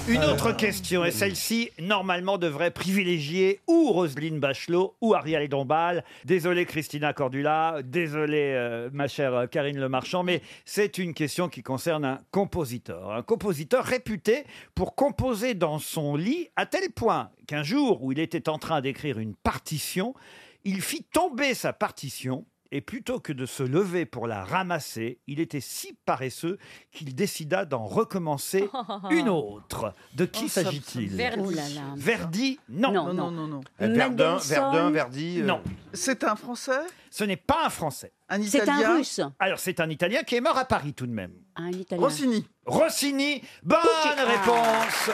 Une Ah, autre question, et celle-ci, normalement, devrait privilégier ou Roselyne Bachelot ou Ariel Dombal. Désolé Christina Cordula, désolé euh, ma chère Karine Le Marchand, mais c'est une question qui concerne un compositeur. Un compositeur réputé pour composer dans son lit, à tel point qu'un jour où il était en train d'écrire une partition, il fit tomber sa partition. Et plutôt que de se lever pour la ramasser, il était si paresseux qu'il décida d'en recommencer une autre. De qui Oh, ça- s'agit-il Verdi. Oh là là. Verdi, non. Non, non, non, non. Euh, Verdun, Mendelssohn. Verdun, Verdi. euh, Non. C'est un Français? Ce n'est pas un Français. Un C'est un Italien Russe. Alors, c'est un Italien qui est mort à Paris tout de même. Un Italien. Rossini. Rossini, bonne Pucci. réponse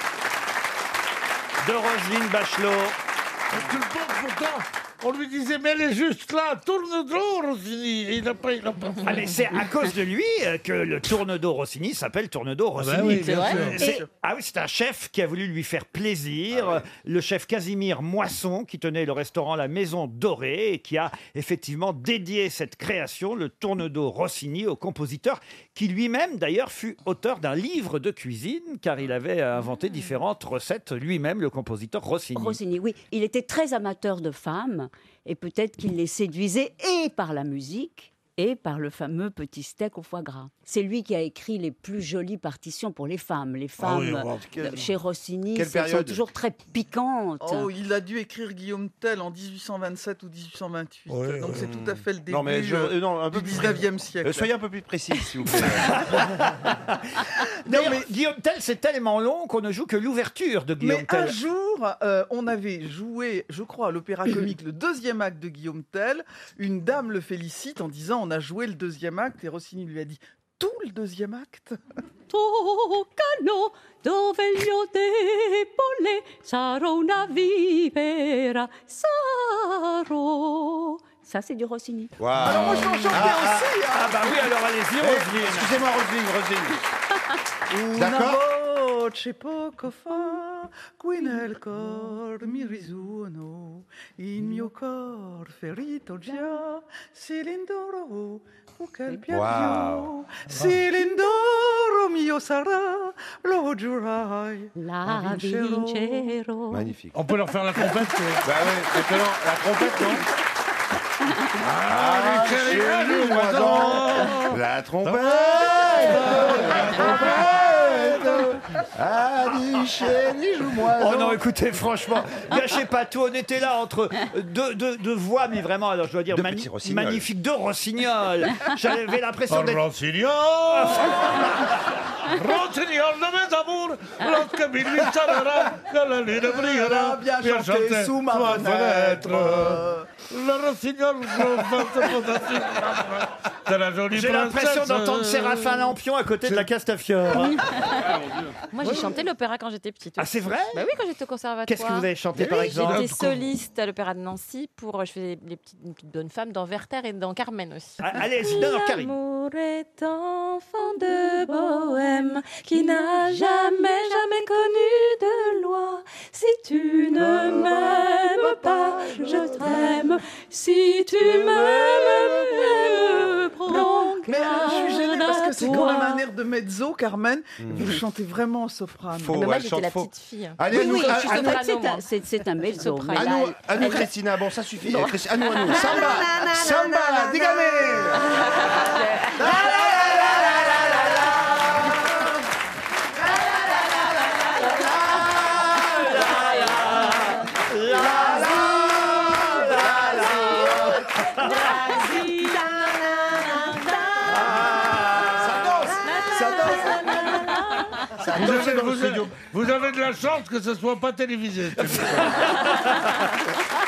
de Roselyne Bachelot. Tout le temps, pourtant, on lui disait, mais elle est juste là, tourne d'eau, Rossini. Et il n'a pas, il n'a pas fait. Ah mais c'est à cause de lui euh, que le tourne-dos Rossini s'appelle tourne-dos bah Rossini. oui, bien C'est vrai sûr. C'est- Et- Ah oui, c'est un chef qui a voulu lui faire plaisir, le chef Casimir Moisson qui tenait le restaurant La Maison Dorée et qui a effectivement dédié cette création, le tourne-dos Rossini, au compositeur qui lui-même d'ailleurs fut auteur d'un livre de cuisine car il avait inventé différentes recettes lui-même, le compositeur Rossini. Rossini, oui. Il était très amateur de femmes et peut-être qu'il les séduisait et par la musique et par le fameux petit steak au foie gras. C'est lui qui a écrit les plus jolies partitions pour les femmes. Les Ah oui, femmes bon, euh, quelle- chez Rossini quelle sont période toujours très piquantes. Oh, il a dû écrire Guillaume Tell en dix-huit cent vingt-sept ou dix-huit cent vingt-huit. Ouais, Donc ouais. c'est tout à fait le début Non, mais je- euh, euh, non, un peu du plus- dix-neuvième siècle. Euh, soyez un peu plus précis, s'il vous plaît. D'ailleurs, Guillaume Tell, c'est tellement long qu'on ne joue que l'ouverture de Guillaume Mais Tell. un jour, euh, on avait joué, je crois, à l'opéra comique, le deuxième acte de Guillaume Tell. Une dame le félicite en disant on a joué le deuxième acte et Rossini lui a dit tout le deuxième acte. Toccano dove gli ho debole, sarò una vivera, sarò. Ça, c'est du Rossini. Wow. Alors moi, je vais en chanter Ah, ah, aussi. hein. Ah bah oui, alors allez-y, Eh, Roselyne. Excusez-moi, Roselyne, Roselyne. D'accord. Una voce poco fa, qui nel cor mi risuono, il mio cor ferito già, si l'indoro, o quel pianto, Wow. si l'indoro mio sarà, lo giurai, La vincerò. Magnifique. On peut leur faire la trompette. Bah ouais, maintenant, la trompette, non Ah, les chéris, chéris, moi, moi, non. La trompette, la trompette. Allez, chérie, joue-moi. Oh non, écoutez, franchement, gâchez pas tout. On était là entre deux, deux, deux voix, mais vraiment, alors je dois dire, Deux mani- petits rossignols. magnifique, deux rossignols. J'avais l'impression Oh, d'être... Rossignol Rossignol de mes amours, lorsque minuit sonnera, que la lune brillera, bien chanter sous ma fenêtre. Le rossignol, c'est la jolie J'ai l'impression princesse. d'entendre Séraphin Lampion à côté de la Castafiore. Moi, j'ai chanté l'opéra quand j'étais petite. Ah, c'est vrai? Bah oui, quand j'étais au conservatoire. Qu'est-ce que vous avez chanté, Oui, par exemple? J'étais soliste à l'opéra de Nancy pour. Je faisais les petites, une petite bonne femme dans Werther et dans Carmen aussi. Ah, allez-y, non, non, Karine. L'amour est enfant de bohème qui n'a jamais, jamais connu de loi. Si tu ne m'aimes pas, je t'aime. Si tu m'aimes, prends Mais euh, je suis gênée garde parce à que c'est quand même toi. un air de mezzo, Carmen. Vous chantez vraiment en soprano. Faux, Mais ouais, moi, elle j'étais chante la faux. petite fille. Allez, Oui, à nous, oui, à, je suis à nous, soprano, soprano, c'est un- moi. c'est c'est un mezzo. Soprano. mais à là, nous, à nous, elle- Christina. Bon, ça suffit. Eh, Christi- À nous, à nous. Samba, samba, dígame. Ça Vous danse avez, dans le vous avez- studio. vous avez de la chance que ce soit pas télévisé. cette émission.